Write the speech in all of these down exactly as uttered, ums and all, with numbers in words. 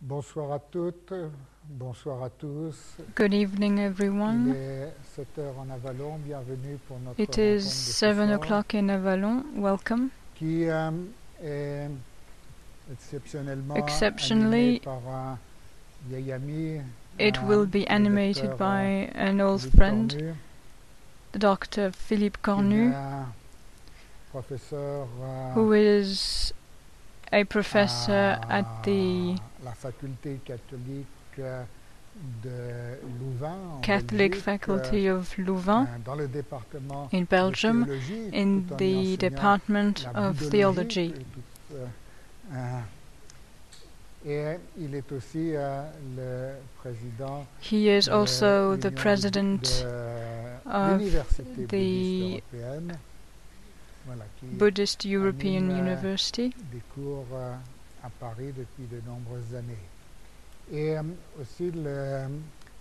Bonsoir à toutes, bonsoir à tous. Good evening, Il everyone. est sept heures en Avalon, bienvenue pour notre It rencontre is de ce seven soir, o'clock in Avalon. Welcome. qui euh, est exceptionnellement Exceptionally, animée par un vieil ami, it un- will be le animated docteur, by an euh, old Philippe friend, Cornu, the Doctor Philippe qui est Cornu, un professeur euh, who is a professor à at the la faculté catholique euh, de Louvain, en Catholic Belgique, Faculty euh, of Louvain dans le département in de Belgium, théologie, in tout en y the enseignant Department la of boudologie, Theology. et, tout, euh, euh, et il est aussi euh, le président He is de also the l'Union president de of l'Université the bouddhiste européenne, voilà, qui Buddhist European anime euh, University. des cours euh, à Paris depuis de nombreuses années. Et euh, aussi le euh,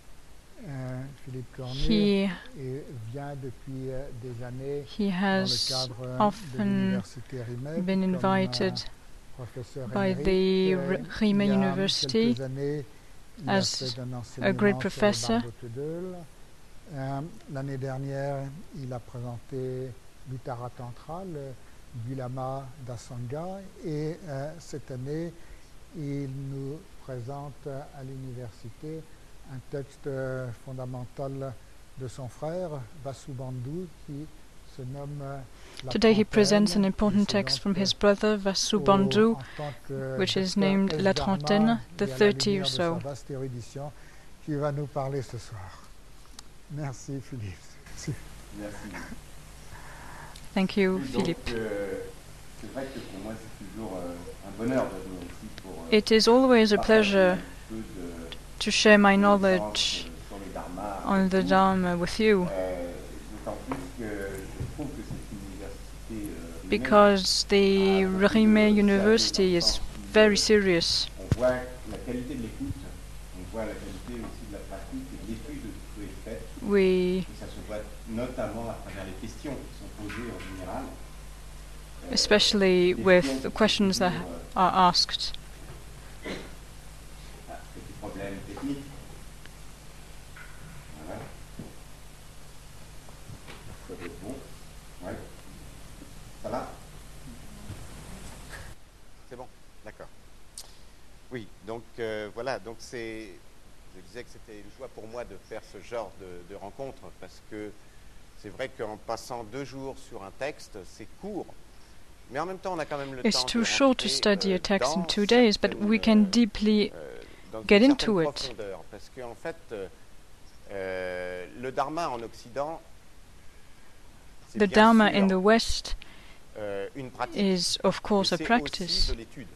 Philippe Cornu He et vient depuis euh, des années he dans le has cadre de often l'université Rimec been comme invited euh, professeur by émérite. the Euh, R- Riemen il y a University quelques années, il as a fait un a enseignement great sur le professor. Barbe-Haute-Deul. Euh, L'année dernière, il a présenté l'Uttara Tantra, le du lama d'Asanga, et euh, cette année, il nous présente euh, à l'université un texte euh, fondamental de son frère, Vasubandhu, qui se nomme euh, La Today he presents an Trentaine, important et c'est text donc, from euh, his brother au- Vasubandhu, en tant que which is docteur named S. La Dharma Trentaine, the et à la thirty lumière or de sa so. vaste érudition, qui va nous parler ce soir. Merci Philippe. Merci. Merci. Thank you, Oui, donc, Philippe. euh, c'est vrai que pour moi, c'est toujours euh, un bonheur de venir ici pour euh, It is always a partager pleasure un peu de to share my connaissances, knowledge euh, sur le Dharma on avec the vous. Dharma with you, Euh, D'autant plus que je trouve que cette université euh, Rimec because the a beaucoup de Rime sérieux dans University le is sens où, very euh, serious. on voit la qualité de l'écoute, on voit la qualité aussi de la pratique et de l'étude de ce qui est fait. We, Et ça se voit notamment à travers les questions qui sont posées en général. Euh, especially des with questions the qui questions sont that toujours, euh, are asked. Ah, petit problème technique. Voilà. Ça doit être bon. Ouais. Ça va? C'est bon, d'accord. Oui, donc euh, voilà, donc c'est. Je disais que c'était une joie pour moi de faire ce genre de, de rencontre parce que c'est vrai qu'en passant deux jours sur un texte, c'est court. Mais en même temps, on a quand même le It's temps too de short to rentrer, study euh, a text in dans two days, but we can certaines, deeply euh, dans get une into certaine it. profondeur. Parce qu'en fait, euh, euh, le Dharma en Occident, c'est The bien Dharma sûr, in the West euh, une pratique, is, of mais course, a c'est practice, aussi de l'étude.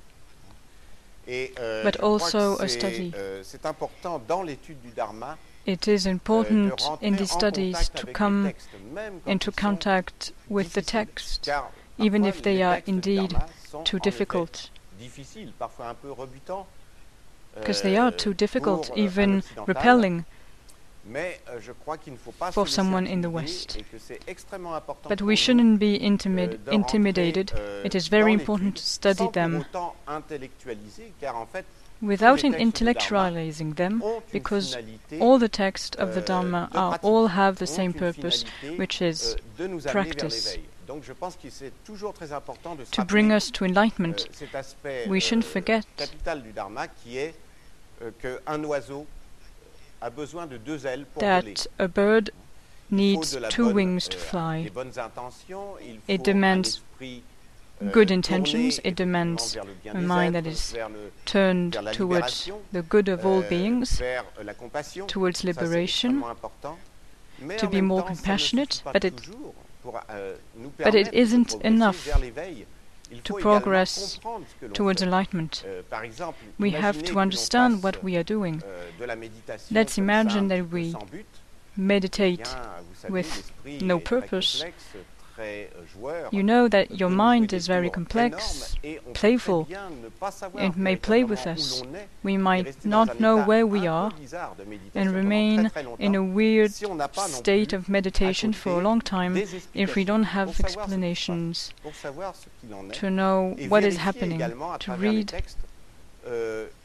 Et euh, but je crois also que a c'est, study. euh, c'est important dans l'étude du Dharma It is euh, de important rentrer in en the studies contact to avec les come textes, même quand into ils sont contact with the difficiles, text, car even parfois if they les are textes du indeed Dharma sont too en effet difficult, difficiles, parfois un peu rebutants, because they are euh, too difficult, pour, euh, un even occidental. repelling Mais euh, je crois qu'il ne faut pas for se laisser someone in the intimider West. et que c'est extrêmement important But pour we nous, shouldn't be euh, intimid- de rentrer, intimidated. euh, It is dans very l'étude important to study sans pour them autant intellectualiser, car en fait, without tous les in textes du Dharma intellectualising them, ont une because finalité, all the texts of the euh, Dharma de are, pratique, all have the ont same une purpose, finalité, which is euh, de nous amener vers practice, l'éveil. Donc je pense que c'est toujours très important de se to rappeler bring us to euh, enlightenment. cet aspect We shouldn't euh, forget capital du Dharma qui est euh, qu'un oiseau a besoin de deux ailes pour voler. That a bird Il faut needs de la two bonne, wings to euh, fly. des bonnes intentions, il faut It un demands esprit euh, good intentions, tourné it effectivement demands vers le bien a des mind that êtres, is vers, le, turned vers la towards libération, the good of all euh, beings, vers la compassion, towards ça c'est liberation, extrêmement important. Mais to en be même more temps, ça ne compassionate, suffit pas but it, toujours pour euh, nous but it permettre de isn't progresser enough vers l'éveil. Il to faut également progress comprendre ce que l'on towards fait. enlightenment. Euh, par exemple, We have imaginez to que l'on understand fasse, what we are doing. euh, de la méditation Let's comme ça, un imagine petit that peu we sans but. meditate Bien, vous savez, with l'esprit no est très purpose. complexe, très euh, joueur, You know that peut your nous mind jouer is des very tours complex, énormes et on peut playful. très bien ne pas savoir It may play with véritablement us. où l'on est We et might rester dans un not know état where un we peu are bizarre de méditation and pendant remain très, très longtemps, in a weird si on n'a pas non state plus of à meditation for a côté long time des if we explications don't pour have savoir ce qui se passe, explanations pour savoir ce qu'il en est to know et what is vérifier happening, également à to travers les read textes euh,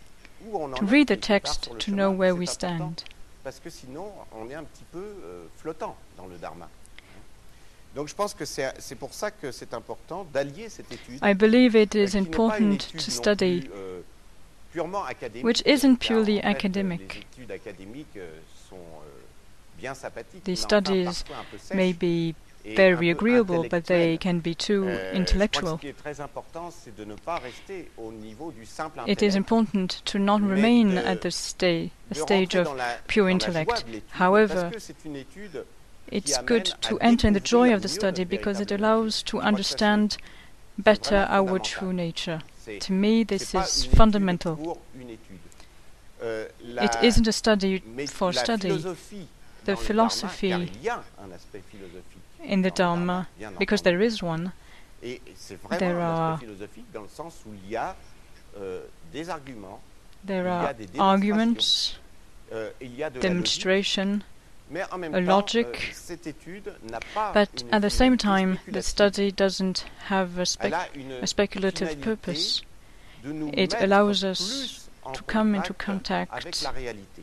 où on en to est read the quelque part text sur le to know chemin, where c'est we important, stand. parce que sinon on est un petit peu euh, flottant dans le dharma. Donc je pense que c'est c'est pour ça que c'est important d'allier cette étude, I believe it euh, is qui n'est pas une important étude to non study plus, euh, purement académique, which isn't car purely en fait, academic. les études académiques euh, sont euh, bien sympathiques, The mais enfin studies parfois un peu sèches may be et un very peu agreeable, but they intellectuelles. can be too Euh, je crois que intellectual. ce qui est très important, c'est de ne pas rester au niveau du simple It is intellect, important to not mais remain de- at the sta- de stage rentrer of dans la, pure dans la intellect. joie de l'étude, However, parce que c'est une étude qui it's amène good à to enter in the joy découvrir of the mieux study notre because it véritable allows nature. to Je crois que ça, understand c'est better vraiment our fondamental. true nature. C'est To me, c'est this pas is une étude fundamental. pour une étude. Euh, It la, isn't a study mais for la study philosophie The dans le philosophy dharma, car il y a un aspect philosophique in the dans le dharma, Dharma, bien because entendu. there is one. Et c'est vraiment There un are- aspect philosophique dans le sens où il y a euh, des arguments, There Il y a are des démonstrations, arguments, euh, il y a de la logique, demonstration, mais en même a temps, logic, euh, cette étude n'a pas but une at the same finalité time, the spéculative. study doesn't have a, spec- Elle a une a speculative finalité purpose. de nous It mettre allows us plus en to come into contact contact avec la réalité.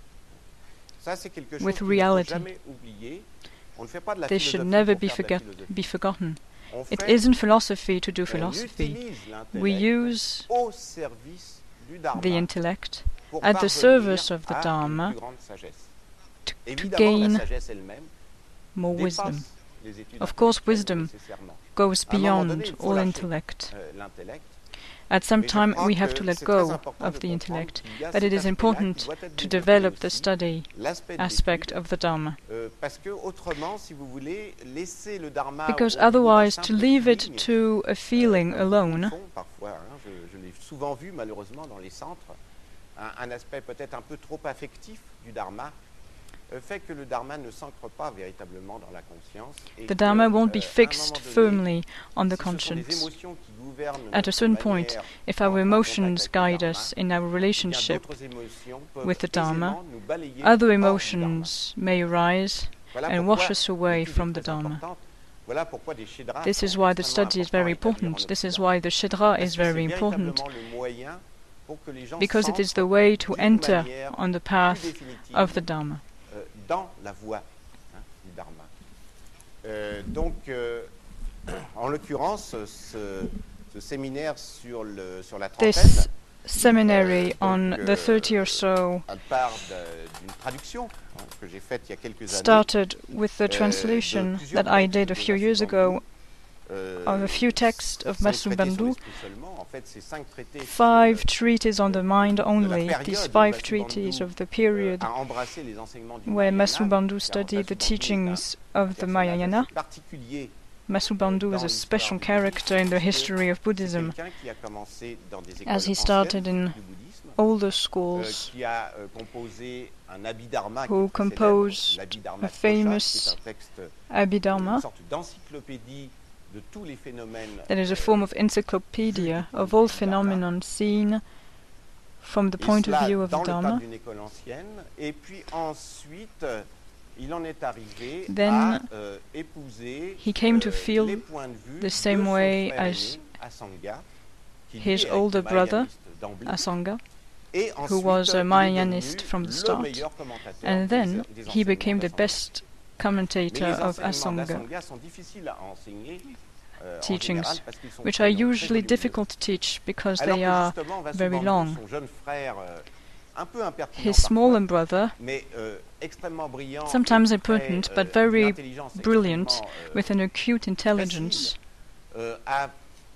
Ça, c'est quelque chose with qu'il ne faut reality. jamais oublier. On ne fait pas de la This should philosophie never pour be, faire de la forget- philosophie. be forgotten. On It fait, isn't philosophy to do on philosophy. utilise We l'intellect use au service du dharma the intellect pour at the parvenir service of the à une Dharma plus grande sagesse. to, to Évidemment, gain la sagesse elle-même more dépasse wisdom. les études Of course, intellectuelles wisdom nécessairement. goes À un moment beyond donné, il faut all lâcher, intellect. euh, l'intellect. At some Mais je time, crois we have que to let c'est go très important of de the comprendre intellect, qu'il y a but cet it is aspect-là qui important doit être to développé develop the aussi, study l'aspect de aspect l'étude, of the Dharma. euh, parce que autrement, si vous voulez, laisser le dharma Because au niveau d'un otherwise, to simple leave it feeling, to a euh, feeling comme beaucoup le alone, font parfois, hein, je, je l'ai souvent vu malheureusement dans les centres, un, un aspect peut-être un peu trop affectif du dharma, euh, fait que le dharma ne s'ancre pas véritablement dans la conscience. Et the que, Dharma won't euh, be à un fixed moment donné, firmly on the si ce sont les conscience. émotions qui gouvernent At a notre certain point, manière if d'entrer en our contact emotions avec le guide dharma, us in our eh bien, relationship d'autres émotions peuvent with the Dharma, aisément nous balayer other hors du dharma. emotions may arise Voilà and pourquoi wash us away l'étude est from the très Dharma. importante. Voilà pourquoi des shedras This is sont why the extrêmement study is importants very à établir en important. This is Occident. why the Shedra Parce is que very c'est important, véritablement le moyen pour que les gens because it is the s'ancrent way to d'une enter manière on the plus path définitive, of the Dharma. euh, dans la voie hein, du Dharma. Euh, donc, euh, en l'occurrence, ce, ce séminaire sur, le, sur la trentaine, This seminary Euh, on donc, the thirty or so elle part de- d'une traduction hein, que j'ai faite il y a quelques années. started with euh, the de translation plusieurs that I textes did a de few years Masubandhu, ago euh, of a few texts of cinq traités sur Masubandhu, l'esprit seulement. En fait, c'est cinq traités sur, five euh, treaties on the mind only. période These où five Masubandhu, treaties of the euh, period a embrassé les enseignements du where Mahayana, Masubandhu car studied the Masubandhu est un teachings of the personnage Mahayana. assez particulier. Masubandhu is a special character in the history of C'est Buddhism, quelqu'un qui a commencé dans des écoles as he started anciennes in du bouddhisme, older euh, schools, qui a euh, composé un Abhidharma qui who est très célèbre, composed l'Abhidharma a de Kosha, famous qui est un texte, euh, Abhidharma, une sorte d'encyclopédie de tous les phénomènes. that is a euh, form of encyclopedia of all phenomena seen from the et point of cela view of dans the le cadre Dharma. d'une école ancienne. Et puis ensuite, euh, il en est arrivé Then à euh, épouser he came to euh, feel les points de vue the same de son way frère as aîné, Asanga, qui lui his est older brother, mahayaniste d'emblée. Asanga, Et who ensuite, was il a est Mahayanist devenu from the le start, meilleur commentateur and des- then des he enseignements became the d'Asanga. best Mais commentator les of enseignements Asanga d'Asanga sont difficiles à enseigner euh, en teachings, général parce qu'ils sont which très are longs, très usually volumineux. difficult to teach because Alors they que are justement, very Vasubandhu, long. son jeune frère, euh, un peu impertinent His parfois, smaller brother, mais euh, extrêmement brillant, sometimes et très, impertinent, euh, but very d'une intelligence brilliant, extrêmement, euh, with an acute intelligence, euh, a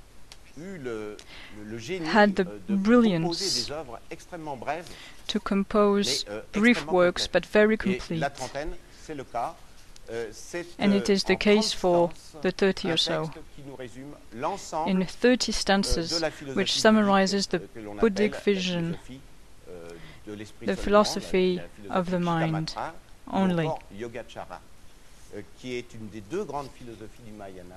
eu le, le, le génie had the euh, de brilliance composer des œuvres extrêmement brèves, to compose mais euh, brief extrêmement works complètes. but very Et complete. la trentaine, c'est le cas. Euh, c'est And euh, it is the en case trente for stances, the thirty un or so, texte qui nous résume l'ensemble in thirty euh, stances, de la philosophie which summarizes the bouddhique, euh, que l'on Buddhic appelle la vision, philosophie, euh, de l'esprit the seulement, philosophy la, la philosophie of the mind Chittamatra, ou only. encore Yogacara, euh, qui est une des deux grandes philosophies du Mahayana.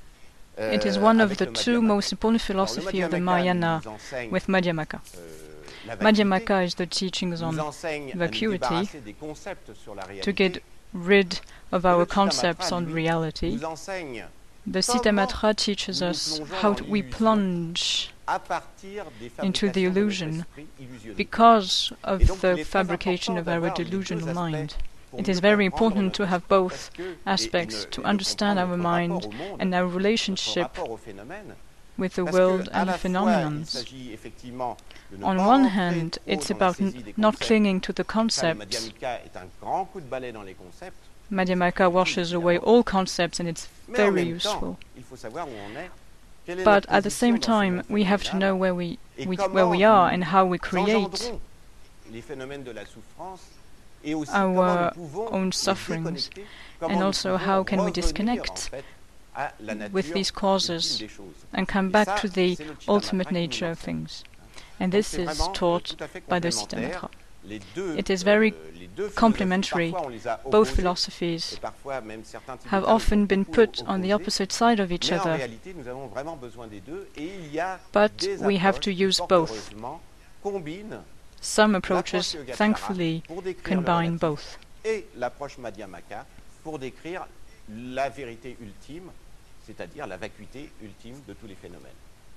It is euh, one of avec the le two Madhyamaka. most important Alors, le philosophy of the Madhyamaka Mahayana nous enseigne, with Madhyamaka. euh, la vacuité, Madhyamaka is the teachings nous on enseigne à nous vacuity, débarrasser des concepts sur la to réalité, get rid of Et le our Chittamatra, concepts on lui, reality. nous enseigne The comment Citamatra teaches nous nous us plongeons how dans to, we l'illusion plunge à partir des into the fabrications de notre illusion esprit illusionné. because of Et donc, il the est très fabrication important of our d'avoir les deux delusional aspects mind. pour It mieux is very comprendre important notre to have esprit, both parce que- et- et aspects ne- to et de understand comprendre our notre mind rapport au monde, and our notre relationship rapport au phénomène. with the Parce world que, à and la the fois, il phenomenons. s'agit effectivement de ne On pas one rentrer hand, trop it's dans la about n- saisie des not concepts. clinging to the Ça, le concepts. Madhyamika est un grand coup de balai dans les concepts. Madhyamaka washes away all concepts and it's Mais en very même useful. temps, il faut savoir où on est. Quelle est But notre at the position same dans ce time, monde we have to phénoménal, know where we, et we comment where we are nous and how we create engendrons les phénomènes de la souffrance et aussi our comment nous pouvons own les sufferings, déconnecter, and comment nous also pouvons how can we revenir, disconnect en fait, à la nature with these causes ultime des choses. and come Et back ça, to the c'est le Chitta ultimate Matra qui nous nature of l'enseigne. things. And Donc this c'est is vraiment, euh, taught tout à fait by the Chitta complémentaire. Matra. Les deux, It is very euh, les deux philosophies, complementary. parfois on les a Both opposées, philosophies et parfois même certains types have de thèmes often sont been beaucoup put on the opposés. opposite side of each Mais en other, réalité, nous avons vraiment besoin des deux, et il y a but des we have approches to qui, use fort both. heureusement, combinent Some l'approche approaches, Yogacara thankfully, pour décrire le combine relatif both. et l'approche Madhyamaka pour décrire la vérité ultime, c'est-à-dire la vacuité ultime de tous les phénomènes.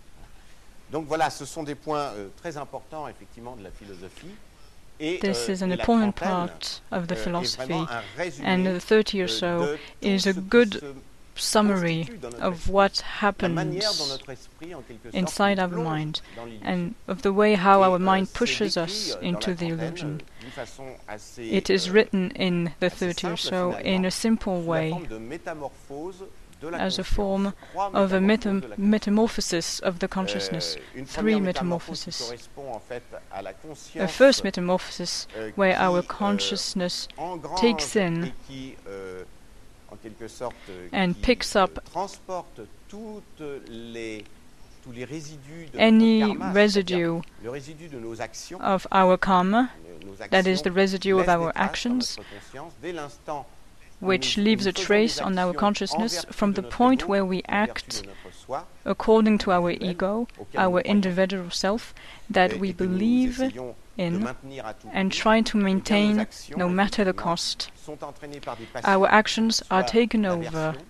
Donc voilà, ce sont des points euh, très importants effectivement de la philosophie. Et, This euh, is an et la important trentaine, part of the euh, est philosophy, vraiment un résumé, and the thirty or euh, so de tout is a ce qui good se summary constitue dans notre of esprit. what La manière dont happens notre esprit, en quelque sorte, inside nous our plonge mind dans l'illusion. and of the way how Et, our euh, mind c'est pushes décrit, us euh, dans into la the trentaine, illusion. euh, d'une façon assez, It is euh, written in the assez thirty or simple, so in finalement, a simple sous la way forme de métamorphose de la as a conscience. form Trois of a métamorphoses metam- de la conscience. metamorphosis of the consciousness. Euh, une Three première métamorphose qui metamorphoses. correspond en fait à la A conscience first metamorphosis euh, where qui, our euh, consciousness engrange takes in et qui, euh, en quelque sorte, euh, and qui, picks euh, up transporte toutes les, tous les résidus de any notre karma, c'est-à-dire residue le résidu de nos actions, of our karma, nos that is actions the residue of laissent our des traces dans actions, notre conscience dès l'instant où which nous- où leaves nous a faisons trace des on our actions en consciousness vertu from de the notre point ego, where we en vertu act de notre soi, according to our individuel, ego, auquel nous our croyons, individual self, that et- we et que nous believe essayons de in maintenir à tout and prix, try to eh bien, nos maintain actions, no matter the effectivement, cost. sont entraînées par des passions, Our actions are soit taken over l'aversion,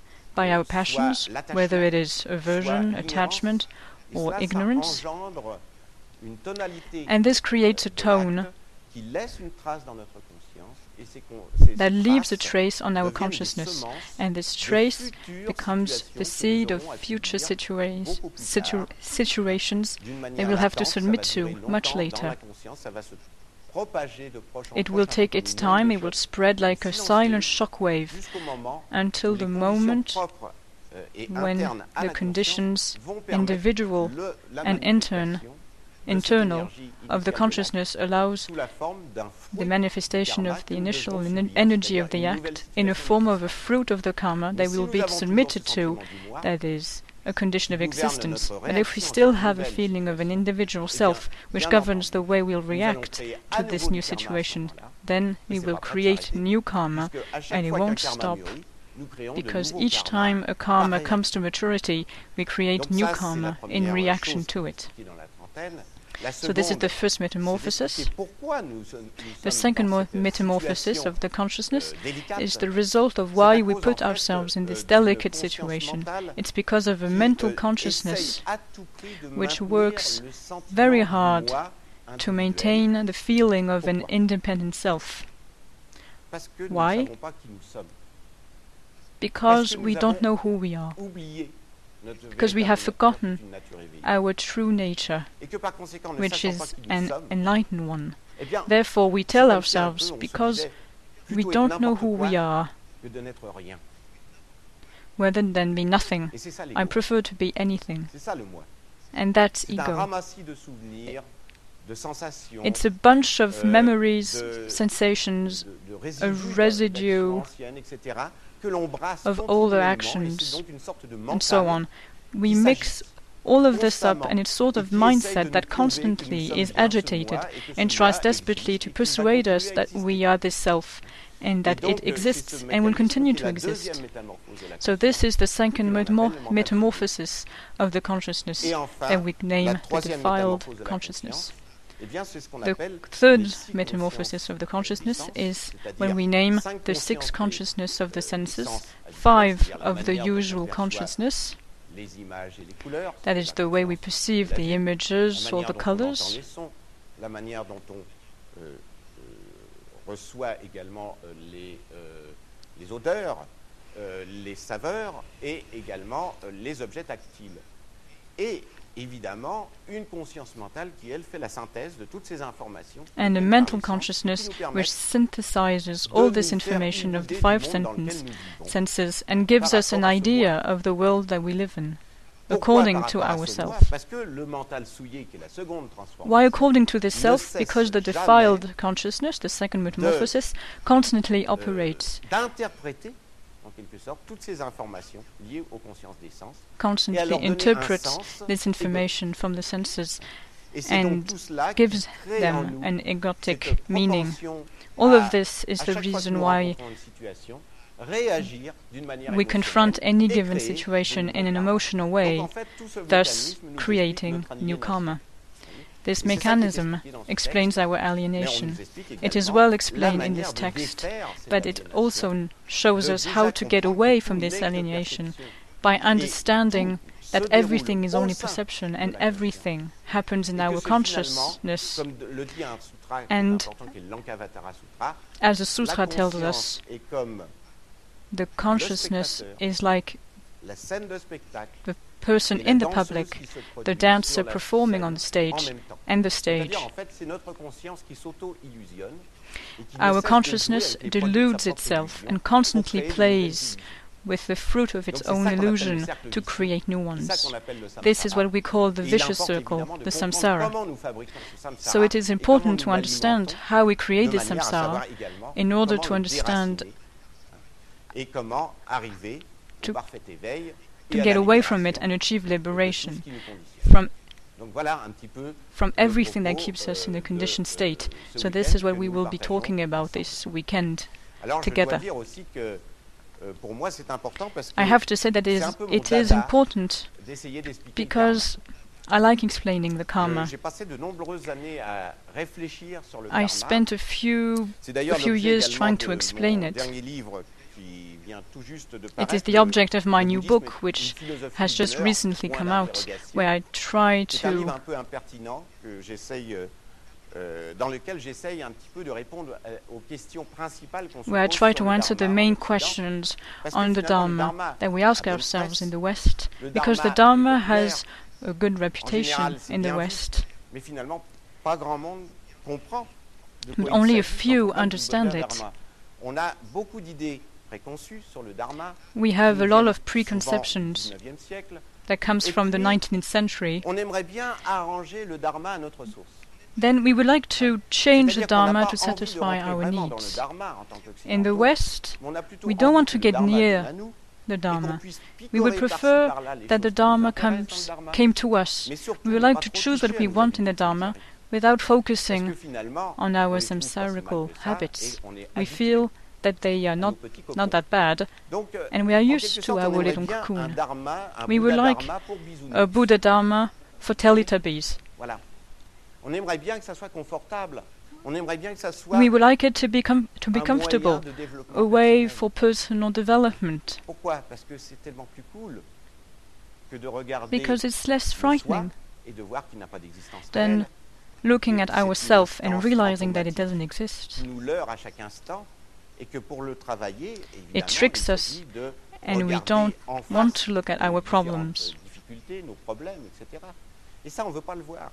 by euh, our passions, soit l'attachement, whether it is soit aversion, l'ignorance, attachment, et or cela, ça ignorance. engendre une tonalité And this creates a de tone l'acte qui laisse une trace dans notre conscience, et ces con- ces- that ces leaves a traces trace on our deviennent des consciousness, semences and this de trace futures becomes situations the que seed nous of aurons à future subir situa- beaucoup plus situ- tard, situations d'une manière they will have to latente, ça va submit durer to longtemps much dans later. la conscience, ça va se propager de proche en It proche, will un peu take comme its une onde time, de it will choc, spread like a silencieuse, silent shockwave jusqu'au moment until où the les moment conditions propres, euh, et when internes à the la conditions conscience vont permettre individual le- la and intern manifestation de cette internal énergie of the initiale de consciousness allows l'acte sous la forme d'un the fruit manifestation du of karma the que nous initial devons en- subir, energy of c'est-à-dire the une nouvelle act in a situation form of a difficile. fruit of the karma Mais they si will nous be avons toujours submitted ce to, sentiment du moi, that is, a condition of qui gouverne existence. notre And if we réaction à still cette have a nouvelle feeling of an situation, individual eh bien, self which bien governs entendu, the way we'll nous allons react créer to à this nouveau new du karma à ce situation, moment-là, then mais we c'est will pas prêt de create s'arrêter, new karma, puisque à chaque and it fois qu'un won't karma stop, mûrit, nous créons de because nouveaux each karmas time a karma pareils. comes to maturity, we create Donc new ça, c'est la karma in première reaction chose to qui est it. expliquée dans la trentaine. La So this is seconde, the first c'est metamorphosis. d'expliquer pourquoi nous, sommes- nous The sommes second dans mo- cette metamorphosis situation, of the consciousness euh, délicate. is the result of C'est à why we cause, put en fait, ourselves in euh, this d'une delicate conscience situation. mentale It's because of a qui, mental euh, consciousness essaye à tout prix de which maintenir works le sentiment very du hard moi to individuel. maintain the feeling of an Pourquoi? independent self, Parce que nous Why? ne savons pas qui nous sommes. because nous we avons don't know who we are, Oublié notre because we véritable have nature, forgotten qui est une nature éveillée. our true nature, Et que par conséquent, ne which sachant pas is qui nous an sommes, enlightened one. eh bien, Therefore, we c'est tell comme si un peu ourselves, on se because disait, we plutôt être don't know n'importe who we quoi are, que de n'être rien. rather than be nothing. Et c'est ça I l'ego. prefer to be anything. C'est ça le moi. And that's C'est un ego. ramassis de souvenirs, de sensations, It's a bunch of euh, memories, de- sensations, de, de a résidus residue d'actions anciennes, et cetera, que l'on brasse of older continuellement, et actions c'est donc une sorte de and so mental on. We qui mix s'agite all of this up, constamment and it's sort et of qui essaye de mindset nous that prouver que nous constantly sommes is bien ce agitated moi et que ce and moi tries desperately existe to et qu'il va persuade us continuer à that exister. we are this self and Et that donc, it euh, c'est exists ce and will mécanisme continue qui est to la exist. deuxième métamorphose de la So this is the second que l'on appelle metamo- le mental metamorphosis of the consciousness Et enfin, that we la name the troisième defiled métamorphose de la consciousness. conscience, eh bien, c'est ce qu'on The appelle third les six metamorphosis consciences of the consciousness puissances, is c'est-à-dire when we name cinq the six consciences consciousness of the euh, senses, puissances habituelles, five c'est-à-dire la of the manière dont on usual perçoit consciousness, les images et les couleurs. That is the way we perceive the images or the colors, les sons, la manière dont on euh, euh, reçoit également euh, les, euh, les odeurs, euh, les saveurs et également euh, les objets tactiles. Et évidemment, une conscience mentale qui, elle, fait la synthèse de toutes ces informations. and a mental consciousness which synthesizes all this information of the five sentence, senses and gives us an idea of the world that we live in, according to ourselves. Parce que le mental souillé, qui est la seconde transformation, Why according to the self? Because the defiled consciousness, the second metamorphosis, constantly operates, euh, d'interpréter, en quelque sorte, toutes ces informations liées aux consciences des sens, constantly interprets this information from the senses et c'est donc and tout cela qui gives crée en them nous an egotic cette meaning. propension All à- of this is à the chaque fois que reason nous why rencontrons une situation, réagir d'une manière we confront émotionnelle any et given créer situation de in an nouveaux emotional karmas. way, Donc, en fait, tout ce thus mécanisme nous creating explique notre new aliénation. karma. This Et c'est ça qui est mechanism expliqué dans ce explains texte, our mais on alienation. nous explique It is également well la explained in manière this de text, défaire cette but it aliénation, also shows de us how to get déjà away comprendre from que tout this n'est que alienation perception. by Et understanding tout se that déroule everything is au only sein perception de and la conscience. everything happens in Et que our c'est finalement, consciousness. comme de- le dit un sutra qui est And important, qui est le Lankavatara Sutra, As the la sutra tells conscience us, est comme the consciousness is like la scène de spectacle, the person et la in the danseuse public, qui se produit the dancer sur la performing scène on the stage, en même temps. and the stage. C'est-à-dire, en fait, c'est notre conscience qui s'auto-illusionne et qui ne Our cesse de consciousness jouer avec les produits de sa deludes propre itself illusion and pour constantly créer de nouvelles plays illusions. with the fruit of its Donc, c'est own ça qu'on appelle le illusion cercle to vicieux. create new C'est ça ones. qu'on appelle le samsara. This is what we call the Et il vicious importe circle, évidemment de the comprendre samsara. comment nous fabriquons ce samsara So it is et important comment to nous understand l'alimentons how we create de this manière à samsara savoir également in order comment to le understand déraciner, et comment arriver to- au parfait éveil to et à get la away from it libération and achieve de tout liberation ce qui nous conditionne. from Donc voilà un petit peu from le everything that propos, keeps us in euh, a conditioned de, state. euh, ce So this week-end is what que we nous will be partageons talking about ensemble. this weekend. Alors je together. dois dire aussi que euh, pour moi c'est important parce que I have to say that it c'est un is, peu mon it is dada important d'essayer d'expliquer le because I like explaining the karma. karma. Je- J'ai passé de nombreuses années à réfléchir sur le I karma. spent a few C'est d'ailleurs a few l'objet years également trying de to explain mon it. dernier livre qui vient tout juste de It paraître, is the le- object of my le new bouddhisme book, est which une philosophie has du just bonheur, recently point come out, d'interrogation. where I try C'est un livre to un peu impertinent que j'essaye, euh, euh, dans lequel j'essaye un petit peu de répondre euh, aux questions principales qu'on se where I pose try sur to le answer the dharma en main Occident. questions Parce que on the finalement, le Dharma dharma that we ask a bonne ourselves presse. in the West, Le because the dharma Dharma est has a good reputation général, c'est in the bien vu. West. Mais finalement, pas grand monde comprend. de But quoi il only a s'agit quand few on parle du understand bonheur it. dharma. On a beaucoup d'idées préconçues sur le dharma. We qui have nous a lot viennent of souvent du preconceptions dix-neuvième siècle. that comes Et from the puis, nineteenth century. On aimerait bien arranger le dharma à notre sauce. Then we would like to change the C'est-à-dire qu'on n'a Dharma pas to envie de satisfy rentrer our vraiment dans le needs. dharma en tant In the qu'occidentaux, West, mais on a plutôt we don't envie want que to le get dharma near vienne à nous, the et qu'on Dharma. puisse We would picorer par-ci, prefer par-là les that choses the qui nous Dharma intéressent comes, dans le dharma. came to us. Mais surtout We would ne like pas to trop choose what toucher we à nos want in habitudes the Dharma samsariques. without Parce focusing que finalement, on on our les trouve pas si mal samsarical que ça, habits. et on est We habitué feel that they are à not, nos petits cocons. not that bad, Donc, euh, and we are en used quelque to sorte, our on aimerait little bien un cocoon. dharma, un We would Bouddha like dharma pour bisounours. a Buddha Dharma for Teletubbies. Voilà. On aimerait bien que ça soit confortable. On aimerait bien que ça soit We would like it to be, com- to be un moyen comfortable, de développement a way personnel. for personal development, Pourquoi? Parce que c'est tellement plus cool que de regarder because it's less le soi frightening et de voir qu'il n'a pas d'existence than réelle, looking at C'est une ourselves and instance realizing that it fantomatique doesn't exist. qui nous leurre à chaque instant et que pour le travailler, évidemment, It tricks il us, s'agit de and we regarder don't en face want to look at nos our différentes problems. difficultés, nos problèmes, et cetera. Et ça, on ne veut pas le voir.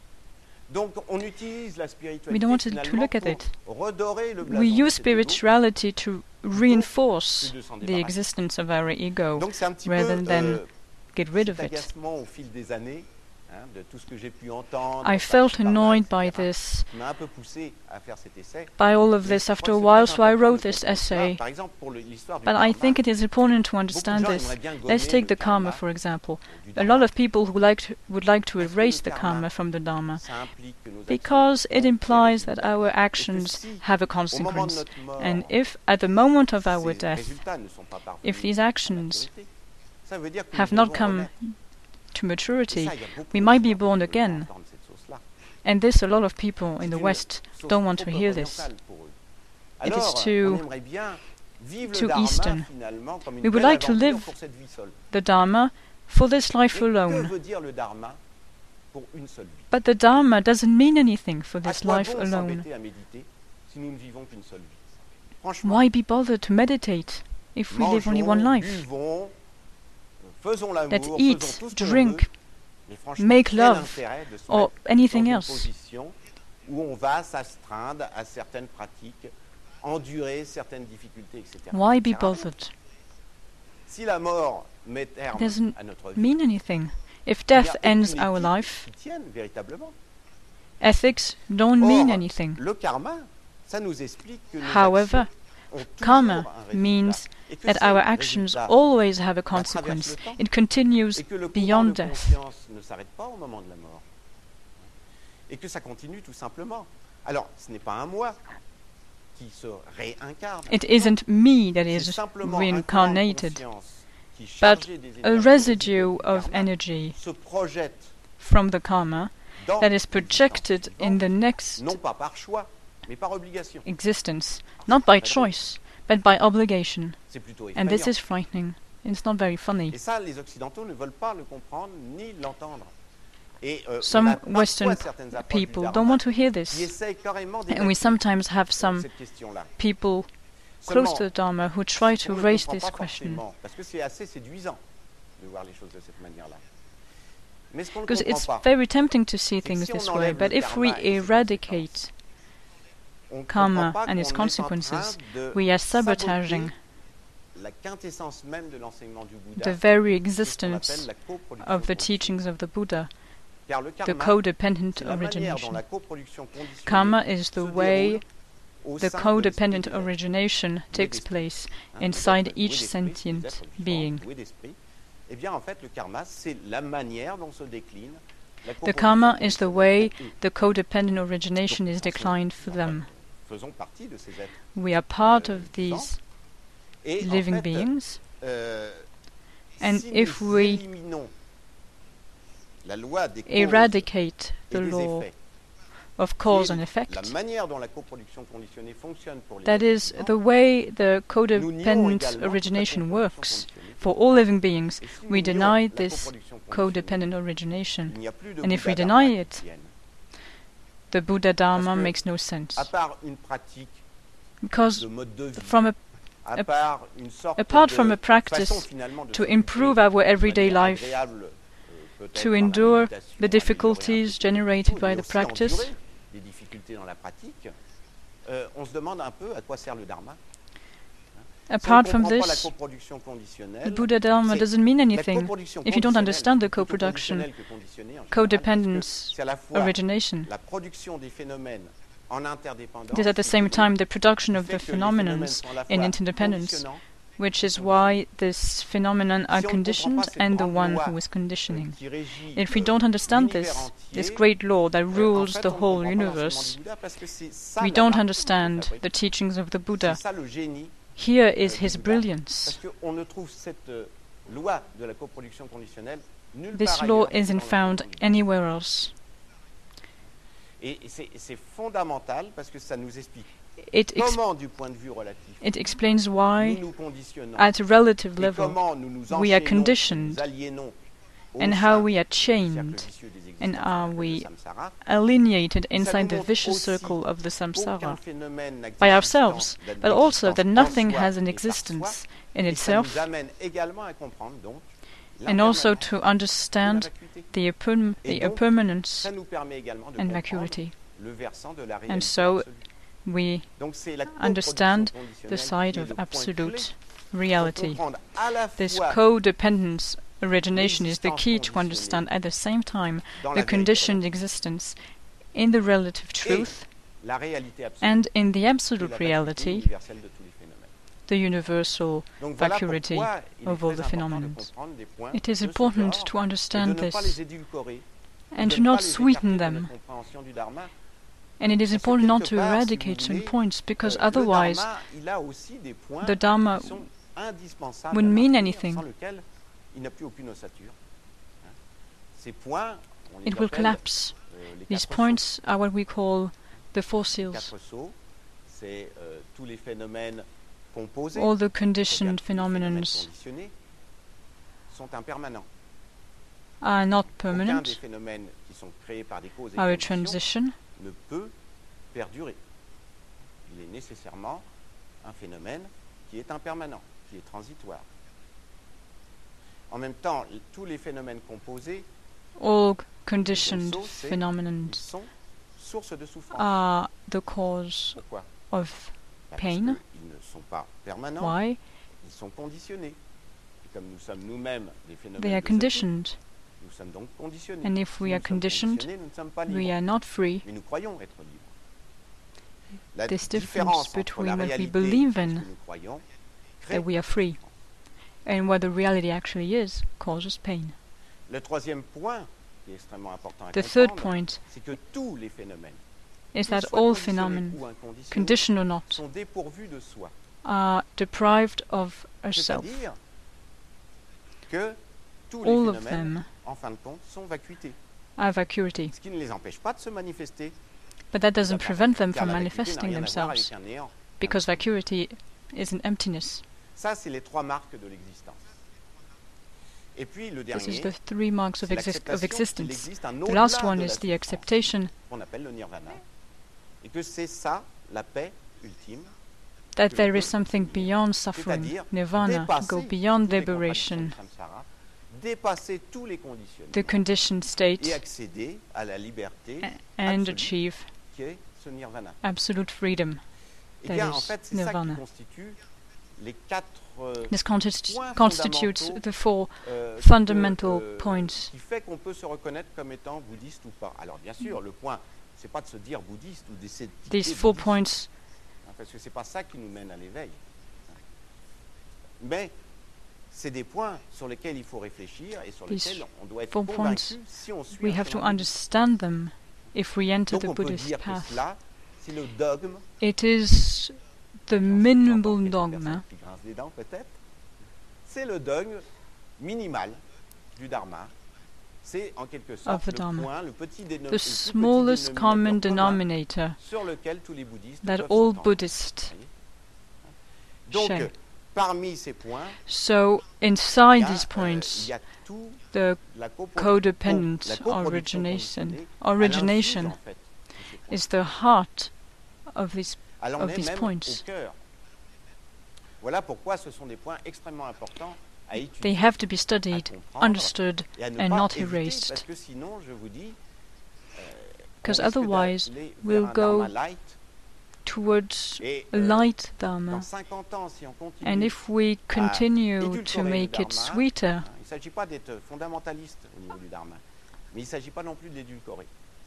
Donc, on utilise la spiritualité We don't want to- to finalement look at pour it. redorer le blason We de use cet ego, spirituality to reinforce que de s'en the débarrasser. existence of our ego, Donc, c'est un petit rather peu than euh, get rid cet of it. agacement au fil des années, hein, de tout ce que j'ai pu entendre, I par-ci, felt par-là, annoyed et cetera, by this, qui m'a un peu poussé à faire cet essai. by all of Mais this je after crois a que while, c'est so I très important wrote de this comprendre cela. essay. Par exemple, pour le- l'histoire du But I karma, think it is important to beaucoup de understand gens this. aimeraient bien gommer Let's take le the karma, karma for example. du A dharma. lot of people who like to, would like to Parce que erase le the karma, karma from the Dharma, ça implique que nos actions because it ont des implies that résultats. our Et que actions si, have a au moment de consequence. notre mort, And if at the moment of our ces death, résultats ne sont pas parvenus if these à actions maturité, ça veut dire que have nous not devons come renaître. to Et maturity, ça, il y a beaucoup we de might be gens born qui veulent again. entendre cette sauce-là. And this, a lot of people in C'est the une West sauce don't want to trop hear this. orientale pour eux. It is Alors, too- on aimerait bien vivre too le dharma Eastern. finalement comme une We would belle like to aventure live pour cette vie seule. The Dharma for this life Mais que alone. veut dire le dharma pour une seule vie? But the Dharma doesn't mean anything for À this quoi life bon alone. s'embêter à méditer si nous ne vivons qu'une seule vie? Franchement, Why be bothered to meditate if we live only one mangeons, life? buvons, faisons l'amour, Let's faisons eat, tout ce que l'on drink, veut, mais franchement, make quel love, intérêt de se or mettre anything dans une else. position où on va s'astreindre à certaines pratiques, endurer certaines difficultés, et cetera. Why be Ça sert à rien. bothered? Si la mort met terme It doesn't à notre vie, mean anything. If il n'y a death aucune ends our éthique life, qui tienne véritablement. ethics don't Or, mean anything. le karma, ça nous explique que nos However, actions ont toujours karma un résultat, means et que that ces our actions résultats always have a traversent consequence. le temps, It continues et que le courant beyond de death. conscience ne s'arrête pas au moment de la mort. Et que ça continue tout simplement. Alors, ce n'est pas un moi qui se réincarne. It isn't me that C'est is simplement un courant de reincarnated, conscience qui, but chargé des a énergies residue du of karma, energy se projette from the karma dans that is projected l'existence in the suivante, next non pas par choix, mais par obligation. existence, not by choice, but by obligation. C'est plutôt And this effrayant. is frightening. It's not very funny. Et ça, les Occidentaux ne veulent pas le comprendre ni l'entendre. Et euh, on Some a parfois Western certaines approches du people dharma don't want to hear qui this, essayent carrément and we d'évacuer sometimes have some cette question-là. people Seulement, close to the Dharma who try to on ne raise comprend this pas question. forcément, parce que c'est assez séduisant de voir les choses de cette manière-là. Mais ce qu'on ne Because comprend it's pas, very tempting to see c'est que things si on this way, enlève but le if we karma et ses eradicate on ne karma comprend pas and its qu'on est en consequences, train de we are saboter sabotaging la quintessence même de l'enseignement du Bouddha, the very c'est ce qu'on appelle existence la coproduction of the continue. teachings of the Buddha, Car le the karma, codependent c'est la manière dont origination. la coproduction conditionnée Karma is se the déroule way au the sein de codependent l'esprit des êtres. origination takes d'esprit. place Hein, inside les êtres doués each d'esprit, sentient les êtres vivants, being. doués d'esprit. Eh bien, en fait, le karma, c'est la manière dont se décline la The karma coproduction is the conditionnée way pour eux. the codependent origination Donc, is en fait, declined for them. faisons partie de ces êtres. We are part euh, of vivants. these Et en living fait, beings, euh, and si if nous we éliminons la loi des causes eradicate et the des law effets, of cause et and la effect, manière dont la coproduction conditionnée fonctionne pour les that êtres is vivants, the way the nous nions codependent également toute la origination coproduction works conditionnée. for all living beings. Et si nous We nions deny la this coproduction conditionnée, codependent origination. il n'y a plus de And if we Bouddha deny Dharma it, qui tienne. The Buddha Dharma que, makes no sense. À part une pratique Because de mode de vie, from a, à a- part une sorte apart de from a practice façon, finalement, de to s'occuper improve our de everyday manière life, agréable, euh, peut-être to par la endure méditation, the améliorer difficulties un petit peu generated tout, by mais the aussi practice, endurer des difficultés dans la pratique, euh, on se demande un peu à quoi sert le dharma. apart si on from comprend pas la this, coproduction the conditionnelle, Buddha Dharma c'est doesn't mean la anything coproduction if you don't conditionnelle, understand the plutôt co-production, conditionnelle que conditionnée en général, codependence parce que c'est à la fois origination. la production des phénomènes en interdépendance, It is at the qui same fait time the production que of the les phénomènes phenomenons sont à la in fois interdependence, conditionnants, which is why this phenomenon are Si on ne comprend conditioned pas cette and the grande one loi, who is conditioning. qui régit, If we euh, don't understand l'univers this, entier, this great law that euh, en rules fait, the on ne whole comprend pas l'enseignement universe, du Bouddha parce que c'est ça we la don't marque understand de fabrique. the teachings of the Buddha. C'est ça le génie, Here euh, is du his Bouddha. brilliance. Parce qu'on ne trouve cette euh, loi de la coproduction conditionnelle nulle This part law ailleurs que isn't dans found l'enseignement du Bouddha. anywhere else. Et c'est c'est fondamental parce que ça nous explique It, ex- comment, du point de vue relatif, it explains nous why, nous conditionnons at a relative et level, comment nous nous we are enchaînons, conditioned, nous aliénons au and sein how we are du cercle chained vicieux des and existences are qu'on appelle we le samsara. alienated Et ça nous inside the montre vicious aussi circle of the qu'aucun samsara phénomène n'existe by en ourselves, tant- but also that d'existence nothing en soi has an et par existence soi. in Et ça nous itself, amène également à comprendre donc and also l'impermanence to et la understand vacuité. the, imperm- Et the donc, impermanence Ça nous permet également de and comprendre vacuity. le versant de la réalité And so absolue. We Donc c'est la understand coproduction the conditionnelle side qui est of le point absolute clé reality. pour comprendre à la This fois codependence origination is the l'existence key to conditionnée understand at the same time dans the la vérité conditioned relative existence in the relative et truth la réalité absolue and in the et la absolute vacuité reality, universelle de tous les phénomènes. the universal Donc voilà vacuity pourquoi il est of all très the important de phenomena. comprendre des points It is de ce important genre to et understand de ne pas this les édulcorer, and de to ne pas not les sweeten écarter de them. la compréhension du dharma. And it is Parce que important not quelque to part, si eradicate vous some voulez, points because Euh, otherwise le dharma, il a aussi des points the Dharma qui sont indispensables wouldn't à mean maintenir, anything. sans lesquels il n'a plus aucune ossature. Hein. Ces points, on les it will appelle, collapse. euh, les These quatre points sceaux. are what we call the four Les seals. quatre sceaux, c'est euh, tous les phénomènes composés, All the c'est-à-dire conditioned tous les phénomènes phenomenons conditionnés, sont impermanents. are not Aucun des permanent. phénomènes qui sont créés par des causes et Our conditions transition ne peut perdurer. Il est nécessairement un phénomène qui est impermanent, qui est transitoire. En même temps, tous les phénomènes composés, all conditioned Ils sont- phenomena ils sont source de souffrance. are the cause Pourquoi? of Bah, pain. parce qu'ils ne sont pas permanents, why? ils sont conditionnés. Et comme nous sommes nous-mêmes des phénomènes They are de ce type, conditioned. nous sommes donc conditionnés. And if Si we nous are sommes conditioned, conditionnés, nous ne sommes pas libres. We are not free. Mais nous croyons être libres. La This différence difference entre la between what we réalité believe et in, ce que nous croyons crée that we are free, and what the reality actually is, causes pain. Le troisième point qui est extrêmement important à The third comprendre, point c'est que tous les phénomènes, is qu'ils that soient all conditionnés phenomena, ou inconditionnés, conditioned or not, sont dépourvus de soi. are deprived of a self. C'est-à-dire que tous les All of phénomènes, them en fin de compte, sont vacuités. are vacuity, Ce qui ne les empêche pas de se manifester. but that doesn't prevent them Car from la vacuité n'a manifesting rien à voir themselves, avec un néant. because vacuity is an emptiness. Ça, c'est les trois marques de l'existence. Et puis le This is dernier, the three marks of, c'est exist- l'acceptation of qu'il existence. existe un The au-delà last de one la is the souffrance, acceptation qu'on appelle le nirvana. Et que c'est ça, la paix ultime, that que there l'on is peut something obtenir. beyond suffering, C'est-à-dire nirvana, dépasser go beyond toutes les liberation, contradictions du samsara, dépasser tous les conditionnements the conditioned et state, accéder à la liberté and absolue achieve qui est ce nirvana. absolute freedom. Et That bien, en is fait, c'est ça nirvana. qui constitue les quatre euh, This constitu- points constitutes fondamentaux, the four euh, fundamental que, euh, points qui fait qu'on peut se reconnaître comme étant bouddhiste ou pas. Alors bien sûr, le point, c'est pas de se dire bouddhiste ou d'essayer de These dicter four bouddhiste, points, hein, parce que c'est pas ça qui nous mène à l'éveil. Mais c'est des points sur lesquels il faut réfléchir et sur These lesquels on doit être four convaincu points, si on suit we un have to chemin bouddhiste. understand them if we enter Donc the on peut Buddhist dire que path. cela, c'est le dogme. It is the J'entends minimal quelques dogma. personnes qui grincent des dents peut-être. C'est le dogme minimal du Dharma. C'est en quelque sorte Of the le Dharma. point, le petit, déno- le The tout petit smallest common dénominateur commun denominator sur lequel tous les bouddhistes that peuvent all s'entendre. Buddhists Donc, share. euh, parmi ces points, So il inside y a, these euh, points, il y a tout the la copo- codependent la coproduction origination, conditionnée à l'influence, origination en fait, de ces points. is the heart of these. Elle en of est these même points. au cœur. Voilà pourquoi ce sont des points extrêmement importants à étudier, They have to be à studied, comprendre understood, et à ne and pas not éviter, erased. parce que sinon, je vous dis, euh, on 'Cause risque otherwise d'aller we'll vers un go Dharma light, Towards et a euh, light dans Dharma. cinquante ans, si on continue, And if we continue to édulcorer le make it Dharma, sweeter, hein, il ne s'agit pas d'être fondamentaliste au niveau du Dharma, mais il ne s'agit pas non plus de l'édulcorer.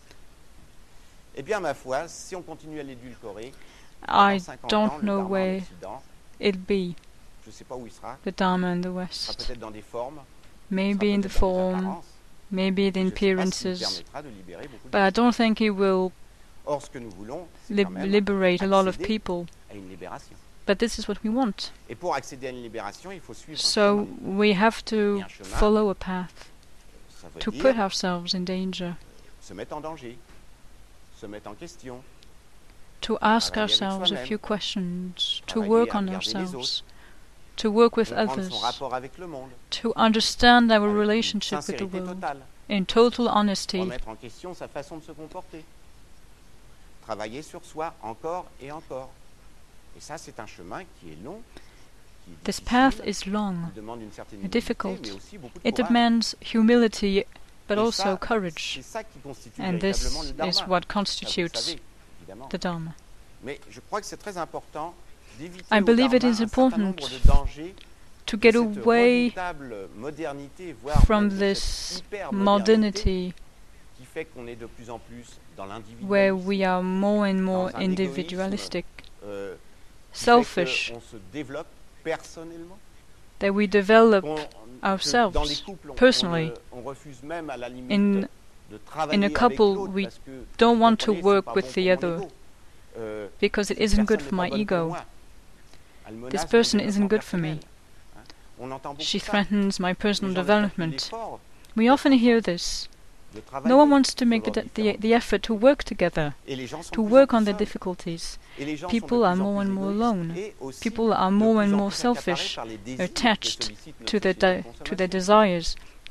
Eh bien, ma foi, si on continue à l'édulcorer, dans I cinquante ans, don't le know Dharma en where Occident, it'll be, je ne sais pas où il sera, the Dharma in the il sera West. peut-être dans des formes, Maybe il in sera the peut-être dans des form, apparences, maybe the je ne sais pas s'il appearances, permettra de libérer beaucoup de but I don't think it will Or, ce que nous voulons, c'est li- quand même liberate a lot of accéder people. à une libération. But this is what we want. Et pour accéder à une libération, il faut suivre un So chemin. we have to Et un chemin, follow a path Ça veut to dire put ourselves in danger, se mettre en danger, se mettre en question, to ask Travailler avec ourselves a soi-même. few questions, to Travailler work à on regarder les ourselves, autres, to work with comprendre son others, rapport avec le monde, to understand our avec une relationship with the sincérité world totale, in total honesty, remettre en question sa façon de se comporter, travailler sur soi encore et encore. Et ça, c'est un chemin qui est long, qui est This difficile, path is long, qui demande une certaine and humilité, difficult. mais aussi beaucoup de It courage. demands humility, but Et also ça, courage. c'est ça qui constitue And véritablement this le Dharma. is what Ça, vous le constitutes savez, évidemment. the Dharma. Mais je crois que c'est très important d'éviter I au believe it Dharma is un certain important nombre de dangers To de get cette away redoutable modernité, voire from même de cette this hyper-modernité modernity qui fait qu'on est de plus en plus dans l'individualisme, where we are more and more dans un égoïsme, individualistic, euh, qui fait selfish, qu'on se développe personnellement, that we develop qu'on- que ourselves dans les couples, on, personally. on, ne- on refuse même à la limite In- de travailler in a avec couple, l'autre we parce que, don't vous want to comprenez, c'est work pas with bon the pour mon other ego. Euh, because it cette isn't good personne for n'est my pas bonne pour ego. moi. Elle menace This mon person isn't développement good for me. personnel. Hein. On entend beaucoup She ça. threatens my Les personal gens ne font plus development. l'effort We often hear this. de travailler No one wants to sur make the, leurs the, différences. the effort to work together, Et les gens sont to de plus work en on plus their seuls. difficulties. Et les gens People sont de are plus en more plus and more égoïstes alone. et aussi People are de more plus and en more plus accaparés selfish, par les désirs qui attached sollicitent notre to their, société de di- to their consommation. desires,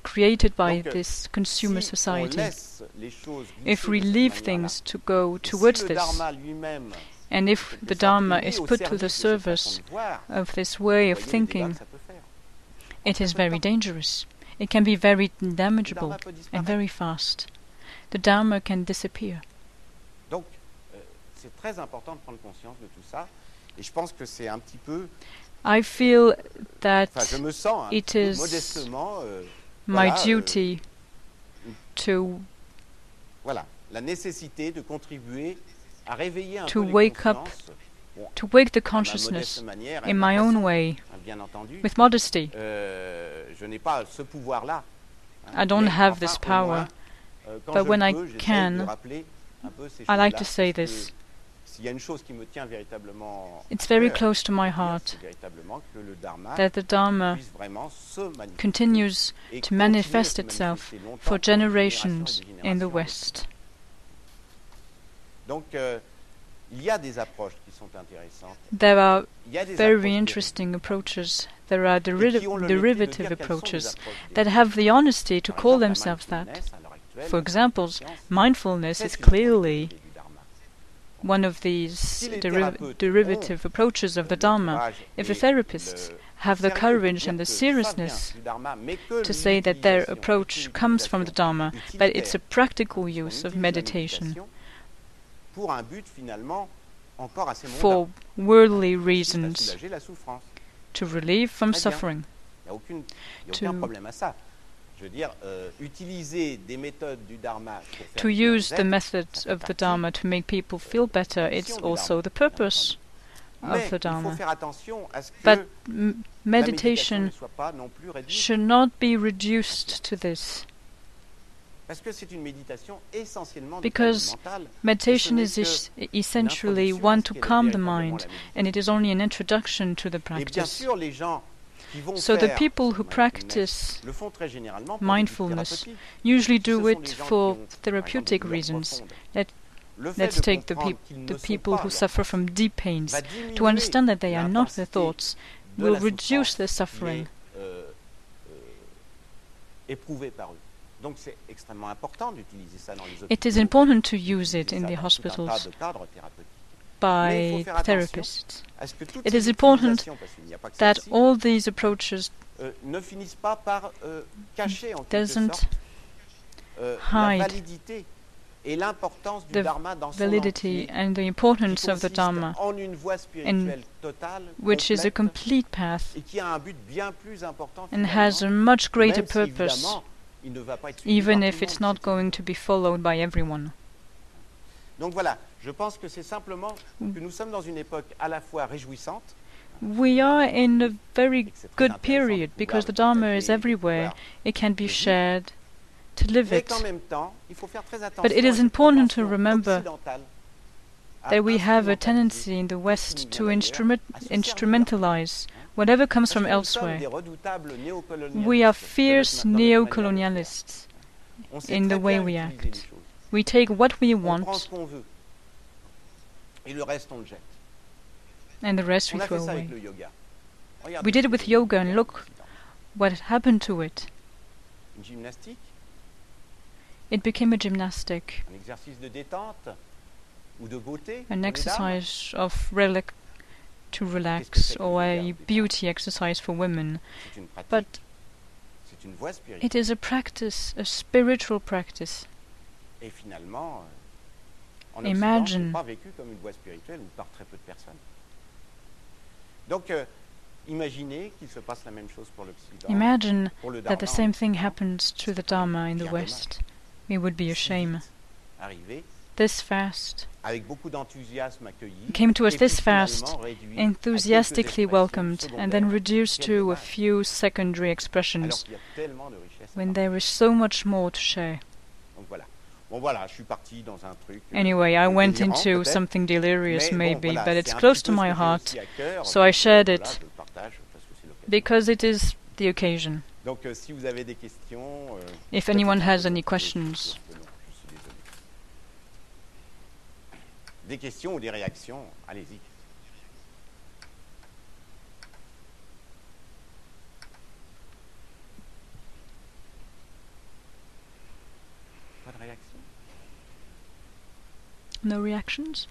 created by Donc, this consumer si society. on laisse les choses If we glisser de leave cette things manière-là, to go et towards si le this, dharma lui-même, and en if quelque the sorte, Dharma est mis is au put to service the de cette façon service de voir, of this way vous of voyez les dégâts thinking, que ça peut faire. En it très is peu de very temps. dangerous. It can be very Le damageable dharma peut and disparaître. very fast. The Dharma can disappear. Donc, euh, c'est très important de prendre conscience de tout ça. Et je pense que c'est un petit peu... I feel that Enfin, je me sens un it petit peu is modestement... euh, my voilà, duty euh, to voilà, la nécessité de contribuer à réveiller un to peu les wake up, consciences. Bon, to wake the à ma consciousness modeste manière, in à ma my own façon, way, hein, bien entendu. with modesty. Euh, je n'ai pas ce pouvoir-là. hein, I don't mais have enfin, this au power, moins, euh, quand but je when I peux, j'essaye can, de rappeler un peu ces I like choses-là, to say parce this. que s'il y a une chose qui me tient véritablement It's à very cœur, close to my c'est heart véritablement que le Dharma that the Dharma puisse vraiment se manifester continues et to continuer à manifest se itself manifester longtemps for pour des générations generations et des in the générations. West. Donc, euh, il y a des approches qui sont intéressantes. There are Il y a des very approches interesting approaches. There are dérivées, et qui derivative, ont l'honnêteté de derivative dire quelles sont les approaches approches that dérivées. have the honesty to Par call exemple, la themselves that. mindfulness, à l'heure actuelle, For la example, conscience, mindfulness c'est is une approche clearly dérivée du Dharma. one of these Si les deri- thérapeutes derivative approaches of the le Dharma. courage If et the therapists le have the sérieux de courage dire and the que ça vient seriousness du Dharma, mais que to say that their l'utilisation approach est une comes from the utilisation Dharma, but it's a utilitaire, practical qu'on use utilise of la meditation méditation pour un but finalement encore assez for mondain, worldly consiste à reasons, soulager la souffrance. to relieve from Très bien. suffering. Il n'y a, aucune, il y a aucun To- problème à ça. Je veux dire, euh, utiliser des méthodes du Dharma pour faire To du bien aux use the êtres, methods ça fait of the partie Dharma to make people feel better, mission it's du also Dharma, the bien purpose Mais of the il faut Dharma. faire attention à ce que But m- la méditation ne meditation soit pas non plus réduite, should not be reduced to this, parce que c'est une méditation essentiellement de because taille mentale. meditation n'est is que es- essentially l'introduction one à ce to qu'est calm the véritablement mind, la méditation. and it is only an introduction to the Et bien practice. sûr, les gens qui vont So the faire people who mindfulness practice le font très généralement pour des buts mindfulness thérapeutiques. usually Ce do sont it des gens qui for ont, par exemple, therapeutic des douleurs reasons. profondes. Let- Le fait Let's de take the, comprendre peop- qu'ils the ne sont people pas who leurs suffer from deep pains. va To diminuer understand that they are not the l'intensité thoughts de will la reduce souffrance the qui suffering. est, euh, euh, éprouvée par eux. Donc c'est extrêmement important d'utiliser ça dans les hôpitaux. It is important to use d'utiliser it in ça the dans tout un tas hospitals de cadres thérapeutiques. Mais il by faut faire attention therapists. à ce que toutes It ces is important utilisations, parce qu'il n'y a pas que That celle-ci, all these approaches euh, ne finissent pas par euh, cacher en quelque doesn't sorte euh, la hide validité et l'importance du the Dharma dans son validity entier, and the qui importance of the consiste Dharma, en une voie spirituelle totale, which is a complète, complete path et qui a un but bien plus important and finalement, has a much greater même si, purpose, évidemment, il ne va pas être suivi even par if tout le it's monde, not c'est going évident. to be followed by everyone. Donc voilà, je pense que c'est simplement que nous sommes dans une époque à la fois réjouissante, We are in a very et que c'est très good intéressant de period pouvoir because le the Dharma partager, is de everywhere. pouvoir It can be le vivre. shared, to live mais it. qu'en même temps, il faut faire très attention But it à is cette important to propension remember occidentale à that we have a instrumentaliser tendency in the tout ce West qui nous to vient instrument, d'ailleurs, à se servir. instrumentalize whatever comes Parce from que nous sommes elsewhere. des redoutables néocolonialistes We are de notre- fierce dans notre manière de neo-colonialists faire. On sait in très the way bien we utiliser act. les choses. We take what we On prend want ce qu'on veut. Et le reste, on le jette. and the rest On we a fait throw ça away. avec le yoga. Regarde We did ce it que with le yoga and yoga look occidental. what happened to it. Une gymnastique, It became a gymnastic, un exercice de détente ou de beauté. pour an les dames. exercise of relax to relax, Qu'est-ce que c'est or que le a yoga, au départ? beauty exercise for women. C'est une pratique, But c'est une voie spirituelle. it is a practice, a spiritual practice. Et finalement, euh, en Imagine. Occident, c'est pas vécu comme une voie spirituelle ou par très peu de personnes. Donc, euh, imaginez qu'il se passe la même chose pour l'Occident. Imagine pour le that the Dharma en same thing Occident. happens to the Dharma in the Bien West. It would be a Si shame. vite arrivé, This fast avec beaucoup d'enthousiasme accueilli, came to us et puis this fast, finalement réduit à quelques enthusiastically expressions welcomed, and then secondaires. reduced Quel to a dommage. few secondary Alors expressions qu'il y a tellement de richesses. when there is so much more to share. Donc voilà. Bon voilà, je suis parti dans un truc. euh, Anyway, I un peu went délirant, into peut-être. something delirious, Mais bon, maybe, voilà, but c'est it's un close petit to peu ce my que j'ai heart, aussi à cœur, so donc, I shared voilà, it je le partage parce que c'est l'occasion. because it is the occasion. Donc euh, si vous avez des questions, euh, If peut-être anyone que c'est un has peu any long, je- questions. je suis désolé. Des questions ou des réactions, allez-y. No reactions?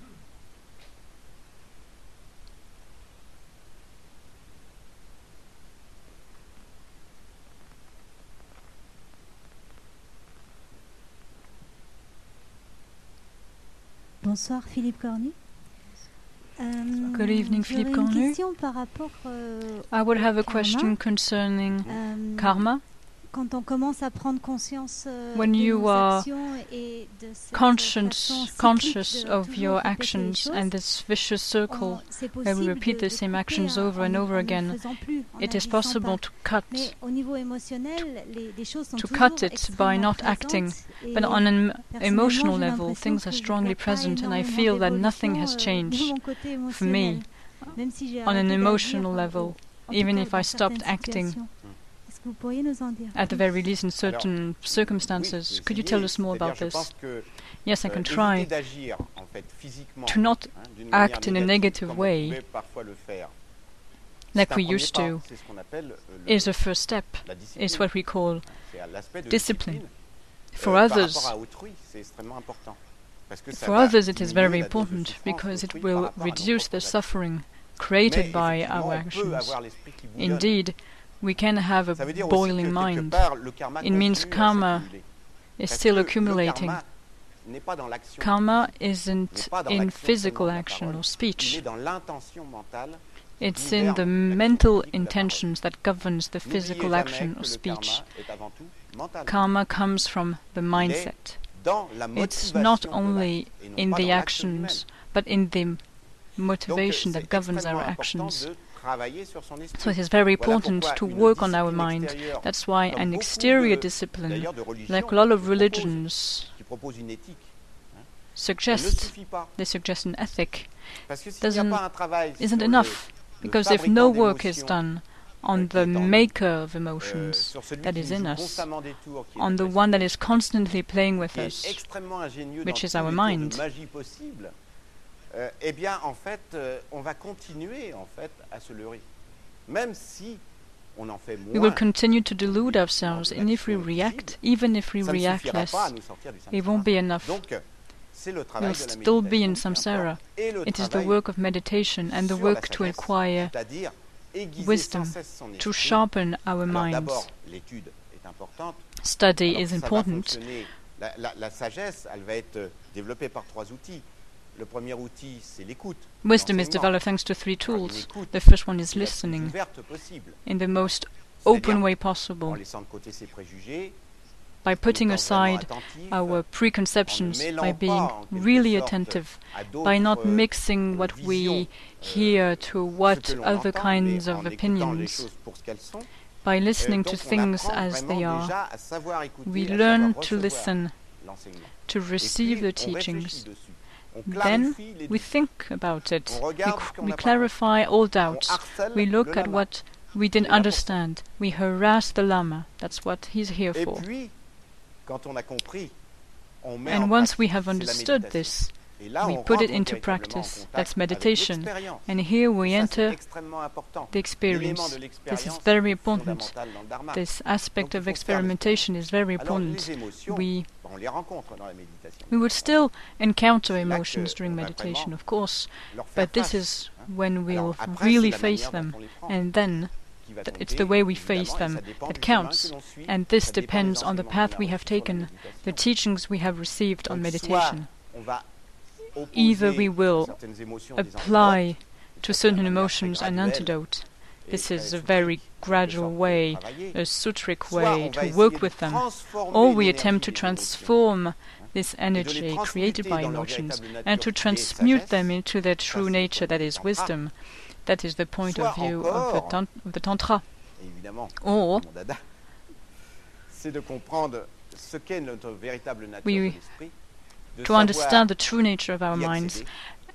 Bonsoir Philippe Cornu. Um, Good evening, Philippe Cornu. Par rapport, euh, I would have a karma. question concerning um, karma. Quand on commence à prendre conscience euh, When de you nos are actions et de cette conscious, façon conscious cyclique de of toujours your répéter les actions choses, and this vicious circle on- c'est where we possible repeat de- the de same couper actions en- over and en- over en ne again, faisant plus, en it is n'agissant possible pas. to cut Mais au niveau émotionnel, les, les choses sont to toujours cut it by extrêmement not présentes acting. et But on an personnellement, emotional j'ai level, l'impression things que are je strongly vois pas present, and I énormément feel that nothing d'évolution, has euh, de changed mon côté for me émotionnel, même si j'ai on an arrêté emotional d'agir, level, en tout even cas if dans I stopped certaines acting. situations. Est-ce que vous pourriez nous en dire At the plus? very least, in certain Oui, circumstances. j'ai Could you essayé, tell us more c'est-à-dire, about je this? pense que, Yes, I euh, can éviter try d'agir, en fait, physiquement, to not hein, d'une act manière in a negative comme way on pouvait parfois le faire. like C'est un we premier used pas, to c'est ce qu'on appelle, euh, le- is a first step, la discipline. is what we call C'est à l'aspect de discipline. discipline. For Euh, par others. rapport à autrui, c'est extrêmement important. Parce que ça For va others, it is diminuer very la dose de important souffrance because it d'autrui par will rapport à nos reduce the propres actions. suffering Mais created by effectivement, our on peut actions. avoir l'esprit qui bouillonne. Indeed, we can have a Ça veut dire aussi boiling que quelque mind. part, le karma It means continue à karma s'accumuler. is Parce still que le accumulating. karma n'est pas dans l'action Karma physique, isn't n'est pas dans in l'action physical seulement de la action parole. or Il speech. est dans l'intention mentale qui It's in the gouverne l'action mental physique ou la parole. intentions that governs the N'oubliez physical jamais action que or le speech. karma est avant tout mental. Karma comes from the mindset. Dans la It's motivation not de only l'acte et non in pas the dans l'acte lui-même. actions, but in the Donc, motivation c'est that governs extrêmement our important actions. de travailler sur son esprit. So it is very Voilà important pourquoi to une work on our discipline mind. extérieure, That's why comme an beaucoup exterior de- discipline, d'ailleurs de religions like a lot of qui proposent- religions, qui proposent une éthique, elle ne suggest, suffit pas. they suggest an ethic, Parce que s'il n'y a doesn't- pas un travail isn't sur enough. le- le Because if fabricant no work is d'émotions, done euh, on qui est the en nous, maker of euh, emotions sur celui that qui is nous in joue us, constamment des tours, qui est on the notre one that esprit, is constantly playing with qui est us, extrêmement ingénieux which dans is tous our les tours mind. de magie possible, euh, eh bien, en fait, euh, on va continuer en fait à se leurrer, même si on en fait we moins. will continue to delude ourselves, and if we react, even if we Ça ne react suffira less, pas à nous sortir du it samsara. won't be enough. Donc, c'est le travail We'll de la still be in méditation qui samsara. importe, et le It is the travail work of meditation and the sur work la to sagesse, acquire c'est-à-dire aiguiser wisdom, sans cesse son to esprit. sharpen our Alors minds. d'abord, l'étude est importante. Study Alors, is ça va important. fonctionner. La, la- la sagesse, elle va être développée par trois outils. Le premier outil, c'est l'écoute. Wisdom is l'enseignement. developed thanks to three Alors, une tools. écoute The first one is qui est la plus listening ouverte possible. in the most open C'est-à-dire way en possible, laissant de côté ses préjugés, by en putting étant vraiment aside attentif, our preconceptions, mêlant by pas, being en quelque really sorte, attentive, à by d'autres, not euh, mixing what visions, we hear to ce what que l'on other entend, kinds mais of en écoutant les opinions. choses pour ce qu'elles sont. By Euh, listening donc to on things apprend as vraiment they are, déjà à savoir écouter, we à learn savoir to recevoir listen, l'enseignement. to Et receive puis, the on réfléchit teachings. dessus. On Then clarifie les we doutes. think about it. On We, regarde c- ce qu'on we n'a pas clarify all On doubts. harcèle We le look at lama. what we didn't Il est là pour ça. understand. We harass the Lama. That's what he's here Et for. puis, quand on a compris, on met And en once we pratique, have c'est la understood méditation. this, Et là, we on put it rentre into véritablement en practice. contact That's avec meditation. l'expérience. And here we Et ça, c'est enter extrêmement important. the L'élément experience. de This l'expérience is very est important. fondamental dans le dharma. This aspect Donc, il of faut faire experimentation is very Alors, important. les émotions, We on les rencontre dans la méditation. we would still encounter C'est là emotions que during on va meditation, vraiment of course, Leur faire but this face, is hein. when we'll Alors, après, really c'est la face manière them, dont on les prend and then qui va th- compter, it's the way we évidemment, face et them ça dépend that du chemin counts. que l'on suit, And this ça dépend des depends on the enseignements path qu'on a we have reçus sur la taken, the méditation. teachings we have received on Donc, meditation. soit on va Either opposer we will certaines émotions des apply antidotes, to et ça, c'est certain la manière emotions très an graduelle antidote. et This très is a souple, very en quelque gradual sorte, de way, travailler. a sutric Soit way on va to essayer work de with them, transformer or we l'énergie attempt to des émotions, transform this et de les energy transmuter created by dans leur emotions véritable nature and to qui est transmute sagesse. them into their Ça, true c'est le nature point that de is vue tantra. wisdom. That is the point Soit of view of the, encore, tan- of the Tantra. Et évidemment, Or, mon dada, c'est de comprendre ce qu'est notre véritable nature We- de l'esprit, de to savoir understand the true nature of our y minds. accéder.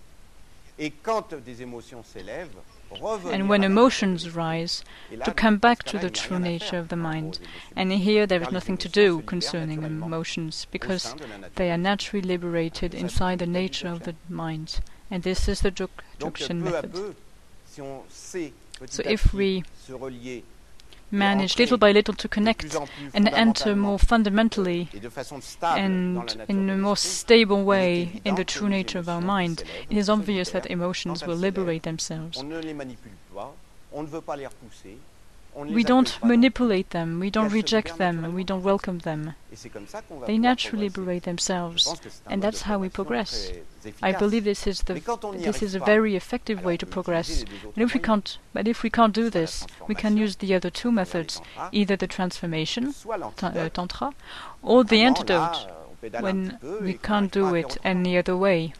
Et quand des émotions s'élèvent, revenir And à when la emotions nature de l'esprit. rise, Et là, to dans come ce back cas-là, to il the n'y a true rien à nature faire of the par rapport mind. aux émotions. And here there is Car les nothing to émotions se do libèrent concerning naturellement emotions au because sein de la nature. they are naturally liberated inside the nature of the mind. And this is the Donc Dzogchen peu à method. peu, si on sait petit So à if petit we se relier manage little by little to connect and enter more fundamentally and in a more stable way in the true nature of our mind, it is obvious that emotions will liberate themselves. We don't manipulate them, we don't reject them, we don't welcome them. They naturally liberate themselves, and that's how we progress. I believe this is the this is a very effective way to progress. But if we can't, but if we can't do this, we can use the other two methods, either the transformation, uh, tantra, or the antidote, when we can't do it any other way.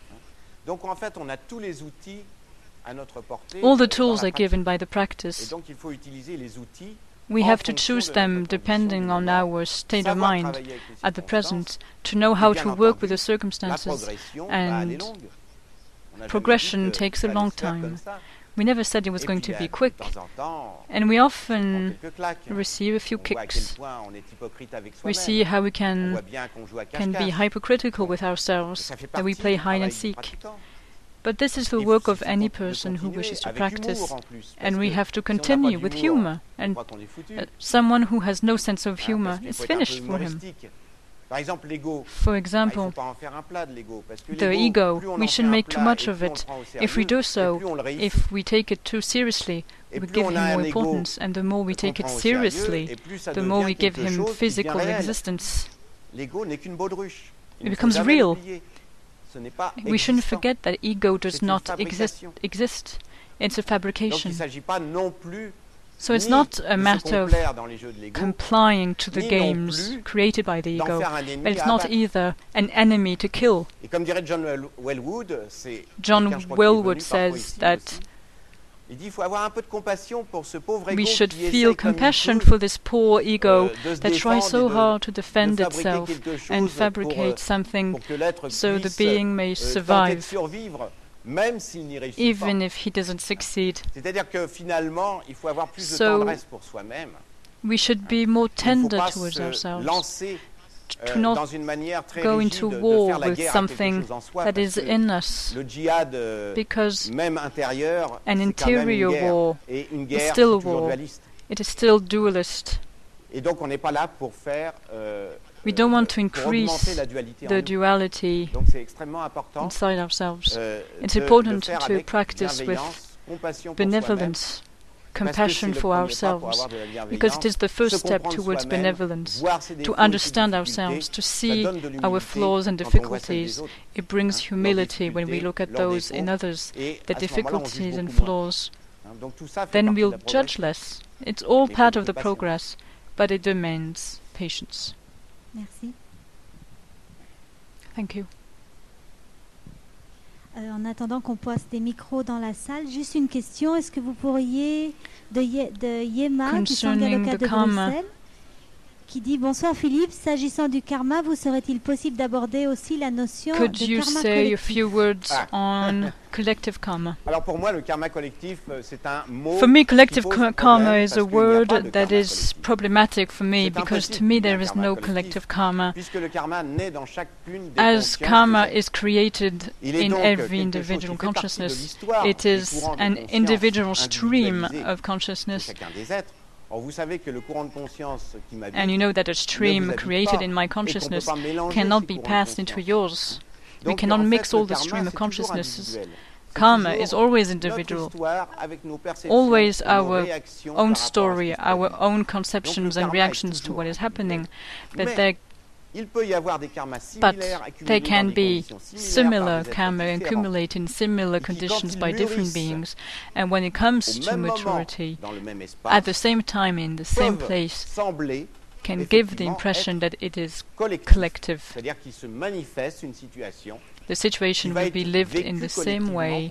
All the tools are given by the practice. We have to choose them depending on our state of mind at the present, to know how to work with the circumstances, and progression takes a long time. We never said it was going to be quick, and we often receive a few kicks. We see how we can, can be hypocritical with ourselves, that we play hide and seek. But this is the work of any person who wishes to practice, and we have to continue with humor. And uh, someone who has no sense of humor, it's finished for him. For example, the ego, we shouldn't make too much of it. If we do so, if we take it too seriously, we give him more importance, and the more we take it seriously, the more we give him physical existence. It becomes real. We shouldn't forget that ego does not exist. exist. It's a fabrication. So it's not a matter of complying to the games created by the ego, but it's not either an enemy to kill. John Welwood says that we should feel compassion for this poor ego that tries so hard to defend itself and fabricate something so the being may survive, even if he doesn't succeed. So we should be more tender towards ourselves, to not go into war with something that is in us, because an interior war is still a war. It is still dualist. We don't want to increase the duality inside ourselves. It's important to practice with benevolence, compassion for ourselves, because it is the first step towards benevolence, to understand ourselves, to see our flaws and difficulties. It brings humility when we look at those in others, the difficulties and flaws. Then we'll judge less. It's all part of the progress, but it demands patience. Merci. Thank you. Euh, en attendant qu'on poste des micros dans la salle, juste une question. Est-ce que vous pourriez, de, Ye, de Yema, qui sont de Bruxelles, qui dit « Bonsoir Philippe, s'agissant du karma, vous serait-il possible d'aborder aussi la notion Could de you karma say collectif ?» a few words ah. on collective karma? Alors pour moi, le karma collectif, c'est un mot. For me, collective karma is a word that is problematic for me, because to me there is no collective karma, as karma is created in every individual consciousness. It is an individual stream of consciousness. And you know that a stream created in my consciousness cannot be passed into yours. We cannot mix all the stream of consciousnesses. Karma is always individual, always our own story, our own conceptions and reactions to what is happening. But there But there can be similar karma accumulated in similar conditions by different beings, and when it comes to maturity, at the same time in the same place, can give the impression that it is collective. The situation will be lived in the same way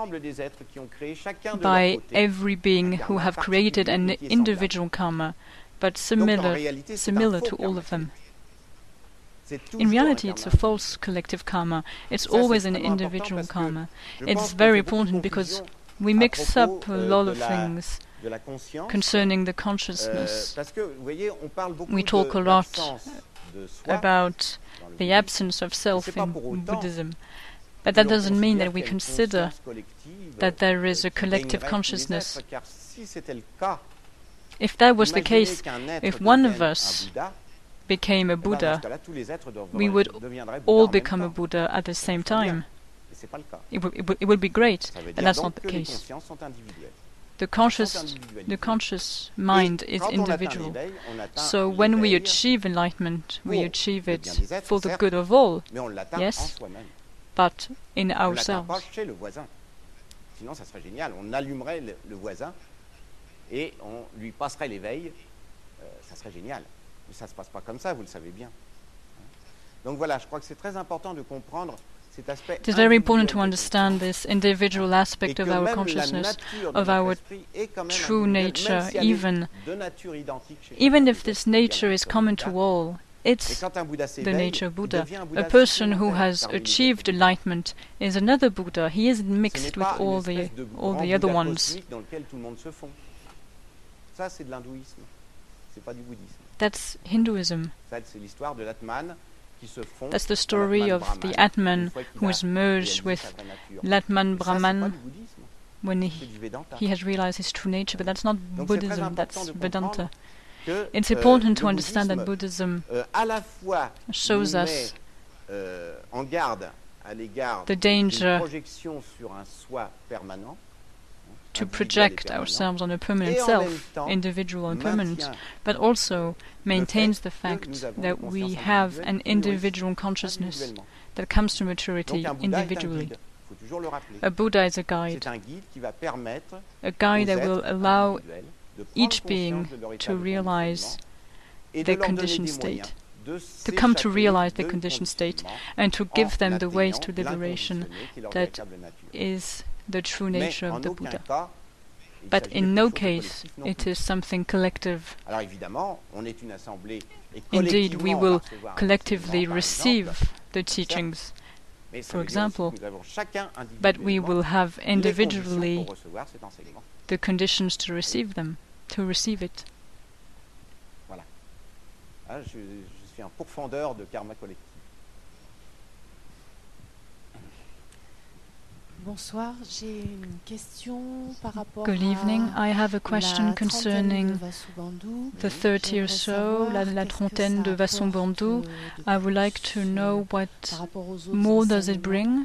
by every being who have created an individual karma, but similar, similar to all of them. In reality, it's a false collective karma. It's always an individual karma. It's very important because we mix up a lot of things concerning the consciousness. We talk a lot about the absence of self in Buddhism, but that doesn't mean that we consider that there is a collective consciousness. If that was the case, if one of us became a Buddha, we would all become a Buddha at the same time. It would, it would, it would be great, and that's not the case. The conscious, the conscious mind is individual. So when we achieve enlightenment, we achieve it for the good of all, yes, but in ourselves. Sinon, ça serait génial. On allumerait le, le voisin et on lui passerait l'éveil. Euh, ça serait génial. Mais ça ne se passe pas comme ça, vous le savez bien. Donc voilà, je crois que c'est très important de comprendre cet aspect. It is very important to understand this individual aspect of our consciousness, of our true nature, even, even if this nature is common to all. It's the nature of Buddha. A person who has achieved enlightenment is another Buddha. He isn't mixed with all the all the other ones. That's Hinduism. That's the story of the Atman who is merged with Latman Brahman when he, he has realized his true nature. But that's not Buddhism, that's Vedanta. It's important to understand that Buddhism shows us the danger to project ourselves on a permanent self, individual and permanent, but also maintains the fact that we have an individual consciousness that comes to maturity individually. A Buddha is a guide, a guide that will allow each being to realize the conditioned state, to come to realize the conditioned state, and to give them the ways to liberation that is the true nature of the Buddha. But in no case it is something collective. Indeed, we will collectively receive the teachings, for example, but we will have individually the conditions to receive them, to receive it. Voilà. Ah, je, je suis un pourfendeur de karma collectif. Bonsoir, j'ai une question par rapport Good evening. I have a question concerning the thirty or so, la, la trentaine de Vasubandhu. I would like to know what more does it bring?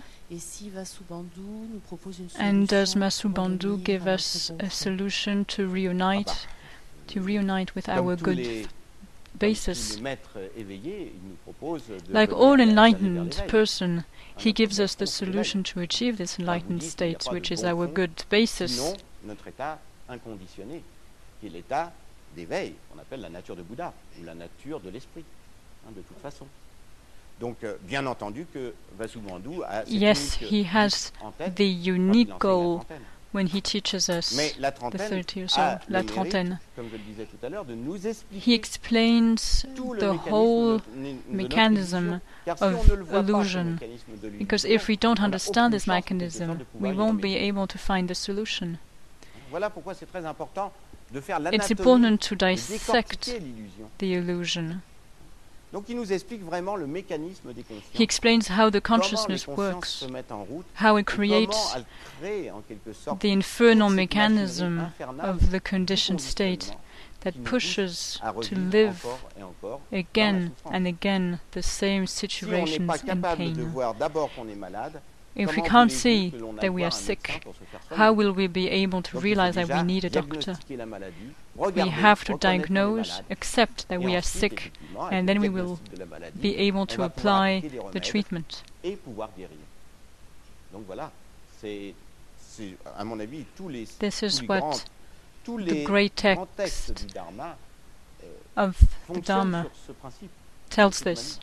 And does Vasubandhu give us a solution to reunite, to reunite with our good basis? Like all enlightened person, he gives us the solution to achieve this enlightened state, which is our good basis. Notre état inconditionné, qui est l'état d'éveil, qu'on appelle la nature de Bouddha, ou la nature de l'esprit, hein, de toute façon. Donc, euh, bien entendu que Vasubandhu a cette yes, he has the unique goal when he teaches us the thirty or so, la trentaine. He explains the whole mechanism of illusion, because if we don't understand this mechanism, we won't be able to find the solution. It's important to dissect the illusion. He explains how the consciousness works, how it creates the infernal mechanism of the conditioned state that pushes to live again and again the same situations and pain. If we can't see that we are sick, how will we be able to realize that we need a doctor? We have to diagnose, accept that we are sick, and then we will be able to apply the treatment. This is what the great text of the Dharma tells this.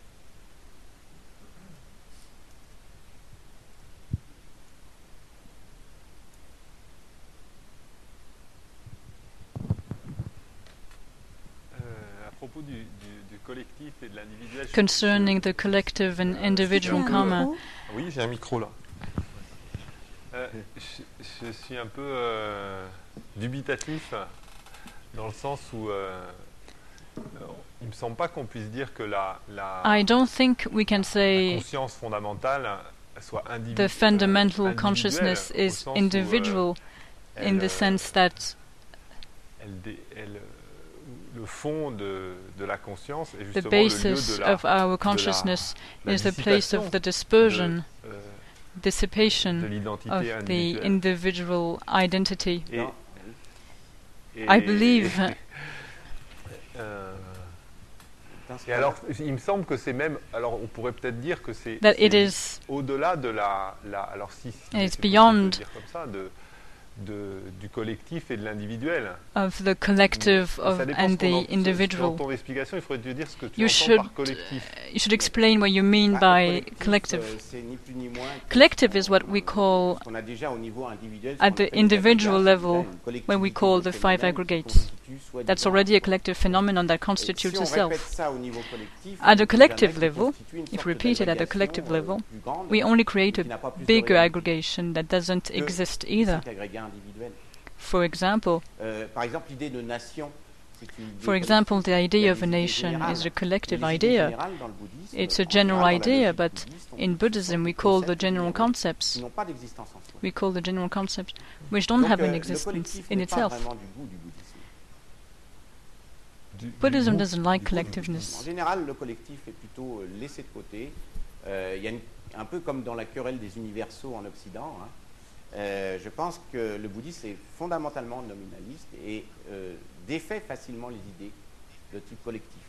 Concerning the collective and individual karma. Oui, j'ai un micro là. Euh, je, je suis un peu euh, dubitatif dans le sens où euh, il me semble pas qu'on puisse dire que la, la, I don't think we can say la conscience fondamentale soit individu- the fundamental euh, consciousness is où, individual euh, in elle, the sense that elle, dé, elle, le fond de, de la conscience est the justement basis le lieu de la, of our consciousness de la, is the place of the dispersion, de, euh, dissipation de l'identité of the individuelle. individual identity. Et, et, I believe. euh, et alors, il me semble que c'est même. Alors, on pourrait peut-être dire que c'est au-delà de la, la. Alors, si, si it's c'est beyond dire comme ça, de, de, du collectif et de l'individuel. Of the collective of and the individual. Dans ton explication, il faudrait te dire ce que tu you entends should, par collectif. You should explain what you mean by collective. Collective is what we call at the individual level when we call the five aggregates. That's already a collective phenomenon that constitutes a self. At a collective level, if repeated at a collective level, we only create a bigger aggregation that doesn't exist either. For example, For example, the idea of a nation is a collective idea. It's a general idea, but in Buddhism we call the general concepts. We call the general concepts which don't have an existence in itself. Buddhism doesn't like collectiveness. En général, le collectif est plutôt laissé de côté. Euh, il y a une, un peu comme dans la querelle des universaux en Occident. Hein. Euh, je pense que le bouddhisme est fondamentalement nominaliste et euh, défait facilement les idées de type collectif.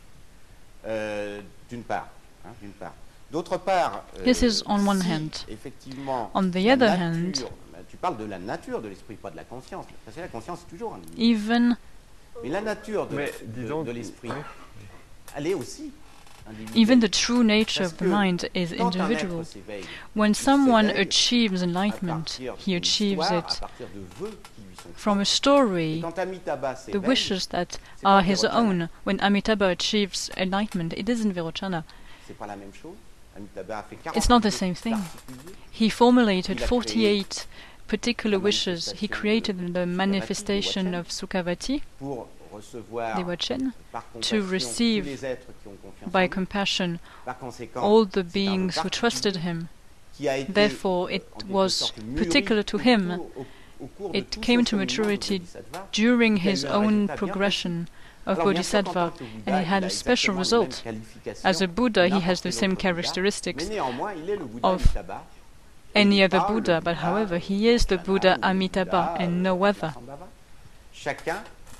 Euh, d'une part, hein, d'une part. D'autre part, euh, This is on one si, hand. effectivement, on the la other nature, hand, tu parles de la nature de l'esprit, pas de la conscience. Parce que la conscience est toujours un even Mais la nature de, Mais, de, disons, de l'esprit, elle est aussi individuelle. even the true nature Parce of the que mind is quand un individual. être s'éveille, When il someone s'éveille achieves à enlightenment, partir he d'une achieves histoire, it à partir de vœux qui lui sont from a Et story, quand Amitabha the s'éveille, wishes that c'est pas are his Virocana. own. When Amitabha achieves enlightenment, it isn't Virochana. C'est pas la même chose. Amitabha a fait It's not the vœux same thing. particuliers. He formulated Il a forty-eight particular la wishes. He manifestation created de the Sukhavati, manifestation Devachan, of Sukhavati, pour recevoir Devachan, par to compassion receive tous les êtres qui ont confiance en by lui. compassion Par conséquent, all the c'est un beings vœu who trusted particulier him. qui a été, Therefore, it en quelque was sorte, mûri particular to au him. cours- au- au cours de It tout came son to cheminement de maturity bodhisattva. during Il a eu his un own résultat bien progression of Alors, bien sûr, qu'en Bodhisattva, tant que Bouddha, and he il had a a special exactement les result. mêmes qualifications As a Buddha, he n'importe has the quel same autre Bouddha, characteristics mais néanmoins, il est le Bouddha of Amitabha. Et any il other parle Buddha, le but Bouddha however, he is the Vipassana Buddha ou le Amitabha Bouddha, and euh, no other. Vajrasambhava. Chacun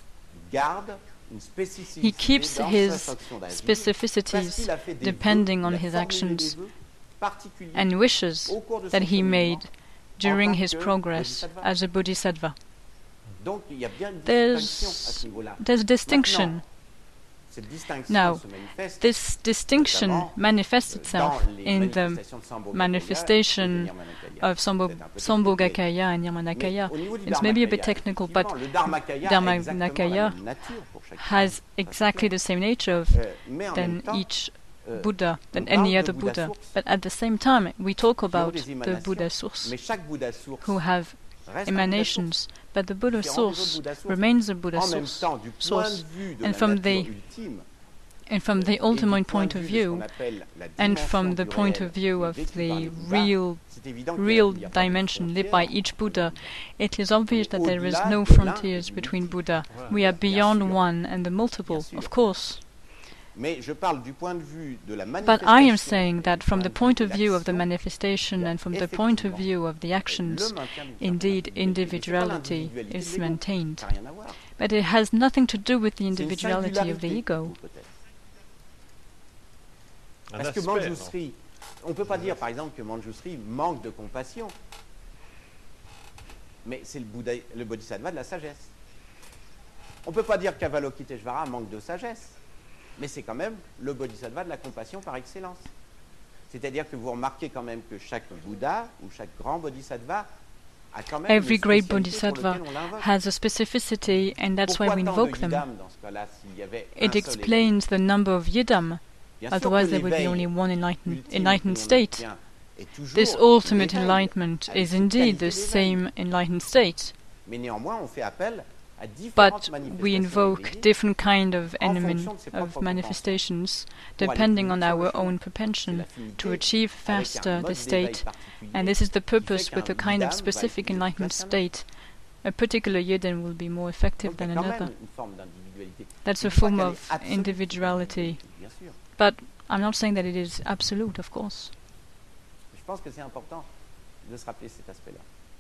garde une spécificité He keeps dans his sa fonction d'agir, parce specificities qu'il a fait des depending vœux, on il a his formulé actions des vœux particuliers and wishes au cours de that son he cheminement. made during tant his que progress bodhisattva. as a Bodhisattva. Donc il y a bien une There's- distinction à ce niveau-là. There's distinction. Maintenant, cette distinction Now, se manifeste This distinction notamment, manifests euh, itself dans les in the manifestations de Sambhogakaya manifestation et de Nirmanakaya. of Sambo- C'est un peu Sambhogakaya and Mais Nirmanakaya. au niveau du It's maybe a bit Dharmakaya, technical, but effectivement, le Dharmakaya a Dharmakaya exactement la même nature pour chaque has ça, c'est exactly clair. the same nature of Euh, mais en même than temps, each euh, Buddha, than on parle any de other Buddha Buddha. source But at the same time, we talk qui ont about des the émanations, Buddha source, mais chaque Bouddha source who have reste un Bouddha source. emanations, but the Buddha Différent des source autres Buddha sources. remains a Buddha En même source. temps, du point source. de vue de And la from nature the- ultime, And from the et du ultimate point point de of vue de ce qu'on view, appelle la and dimension from the du point réel of view qui est of vécue par les the Bouddhas, real c'est évident qu'il y a- real il y a pas de dimension lived by frontière each entre Buddha, les it is obvious that there is Au-delà no de l'un frontiers et du between multiple. Buddha. Voilà. We are Bien beyond sûr. one and the multiple, Bien sûr. of course. Mais je parle du point de vue de la But manifestation. I am saying that du from the point point de of vue view de of the l'action, manifestation and from the point of view of the le actions, maintien d'une indeed, certaine individuality individualité is de l'ego. maintained. Ça n'a rien à voir. But it has nothing to do with the C'est une individuality of the singularité, ego. peut-être. Un Parce que aspect, non. Manjusri, on ne peut pas dire par exemple que Manjusri manque de compassion. Mais c'est le, Bouddha, le bodhisattva de la sagesse. On ne peut pas dire qu'Avalokiteshvara manque de sagesse. Mais c'est quand même le bodhisattva de la compassion par excellence. C'est-à-dire que vous remarquez quand même que chaque Bouddha ou chaque grand bodhisattva a quand même Every une great spécialité pour bodhisattva lequel on l'invoque. has a specificity, and that's why Pourquoi we tant invoke de them. yidam dans ce cas-là, s'il y avait un It seul explains the number of yidam, Bien sûr otherwise que there would be l'éveil only one enlightened, ultime enlightened que l'on state. obtient est toujours This ultimate l'éveil, enlightenment avec is cette indeed qualité the d'éveil. same enlightened state, Mais néanmoins, on fait appel à différentes but manifestations we invoke éveillées different kind of en enemin- fonction de ses of propres manifestations pour aller depending plus on vite sur our le chemin. own C'est propension l'affinité to achieve avec un faster mode the d'éveil state, particulier and this is the qui fait purpose with qu'un a kind yidam of va specific être enlightened vipassana. state a particular yidden will be more effective than another. That's a form of individuality. But I'm not saying that it is absolute, of course. Je pense que c'est important de se rappeler cet aspect-là.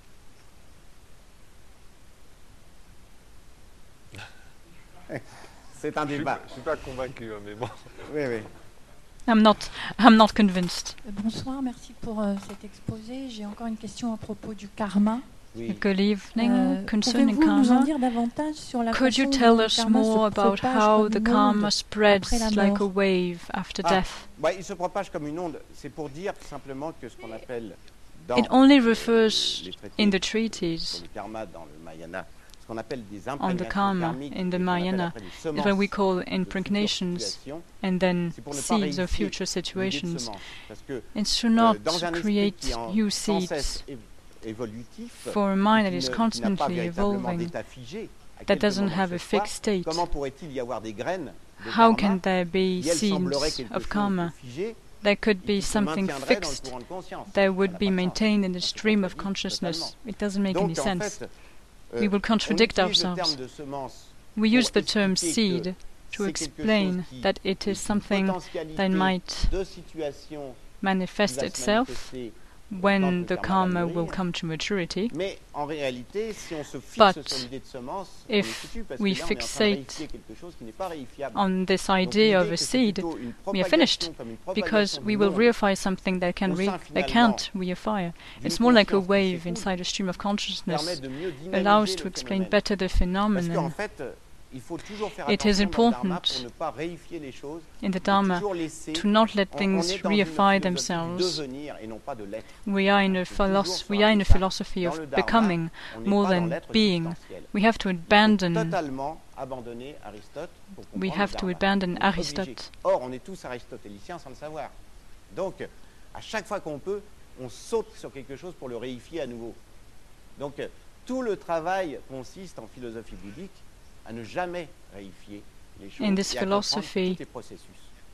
C'est un débat. Je ne suis pas convaincu, mais bon. Oui, oui. I'm not, I'm not convinced. Bonsoir, merci pour uh, cet exposé. J'ai encore une question à propos du karma. Oui. Good evening. Euh, Concerning Pouvez-vous nous en karma, dire davantage sur la could you façon tell dont le us karma more se about propage how comme the une karma onde spreads après la like a mort? wave after Ah, death? bah, il se propage comme une onde. C'est pour dire simplement que ce qu'on appelle dans It only euh, refers les traités in the sur treaties le karma dans le Mahayana, ce qu'on appelle des on the imprégnations karma karmiques, in the et qu'on appelle Mahayana après des is semences what we call de futures impregnations situations. and then C'est pour ne pas seeds of réifier future l'idée de situations. semence. Parce que It's to euh, not dans un esprit create qui est en- new sans seeds cesse é- évolutif, for a mind that qui is ne- qui n'a pas constantly véritablement evolving, d'état figé, à that quelques doesn't moments have que a ce soit, fixed state. comment pourrait-il y avoir des graines de How karma can there be qui, elles, sembleraient seeds quelque of chose karma? de figé There could et be qui se something maintiendrait dans le fixed courant de conscience? that Ça would n'a be pas de sens. maintained in the Ça se stream of contredit consciousness. totalement. It doesn't make any Donc, en sense. fait, We euh, will contradict on utilise le ourselves. terme de semence We pour use the term expliquer que seed to c'est quelque explain chose qui that it est is une something potentialité that might de situation qui manifest va se itself manifester when quand the le karma karma va will mûrir. come to maturity. Mais en réalité, si on se fixe But sur l'idée de semence, if on est foutu parce we que là, on est en train de fixate réifier quelque chose qui n'est pas réifiable. On this Donc, idea l'idée of a que c'est seed, plutôt une we are finished propagation comme une because propagation we d'une will onde reify something that can au re- sein, that finalement, can't reify. d'une It's more like a conscience qui wave s'écoule, inside a stream of permet consciousness, de mieux allows dynamiser to le explain phénomène. better the Parce qu'en phenomenon. fait, il faut toujours faire It is attention dans le dharma important pour ne pas réifier les choses, in the et Dharma toujours laisser. to not let On, on things est dans une reify philosophie du themselves. devenir et non pas de l'être. We are in a, Il faut toujours philos- se we are in a rappeler ça. philosophy Dans of le dharma, becoming on n'est more pas dans than l'être being. substantiel. We have to Il faut abandon. totalement abandonner Aristote pour comprendre We have le to dharma. abandon On est obligé. Aristote. Or, on est tous aristotéliciens sans le savoir. Donc, à chaque fois qu'on peut, on saute sur quelque chose pour le réifier à nouveau. Donc, tout le travail consiste en philosophie bouddhique à ne jamais réifier les choses In this et à comprendre philosophy, tous les processus.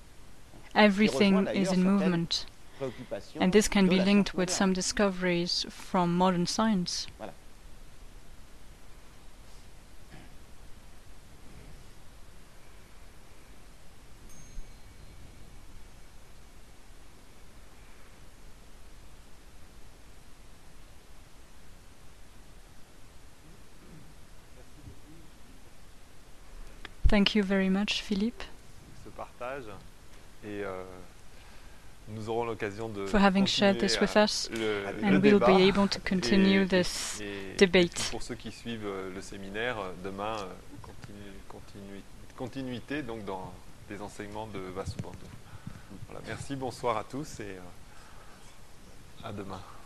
Everything d'ailleurs is in certaines movement, Préoccupations and this can de be la linked science with moderne. some discoveries from modern science. Voilà. Thank you very much, Philippe, Ce partage et euh, nous aurons l'occasion de for having shared this continuer, with euh, us, le, and le we'll débat. be able to continue Et- this et- debate. et puis pour ceux qui suivent euh, le séminaire, euh, demain, euh, continu- continu- continuité donc dans les enseignements de Vasubandhu. Voilà, merci, bonsoir à tous et euh, à demain.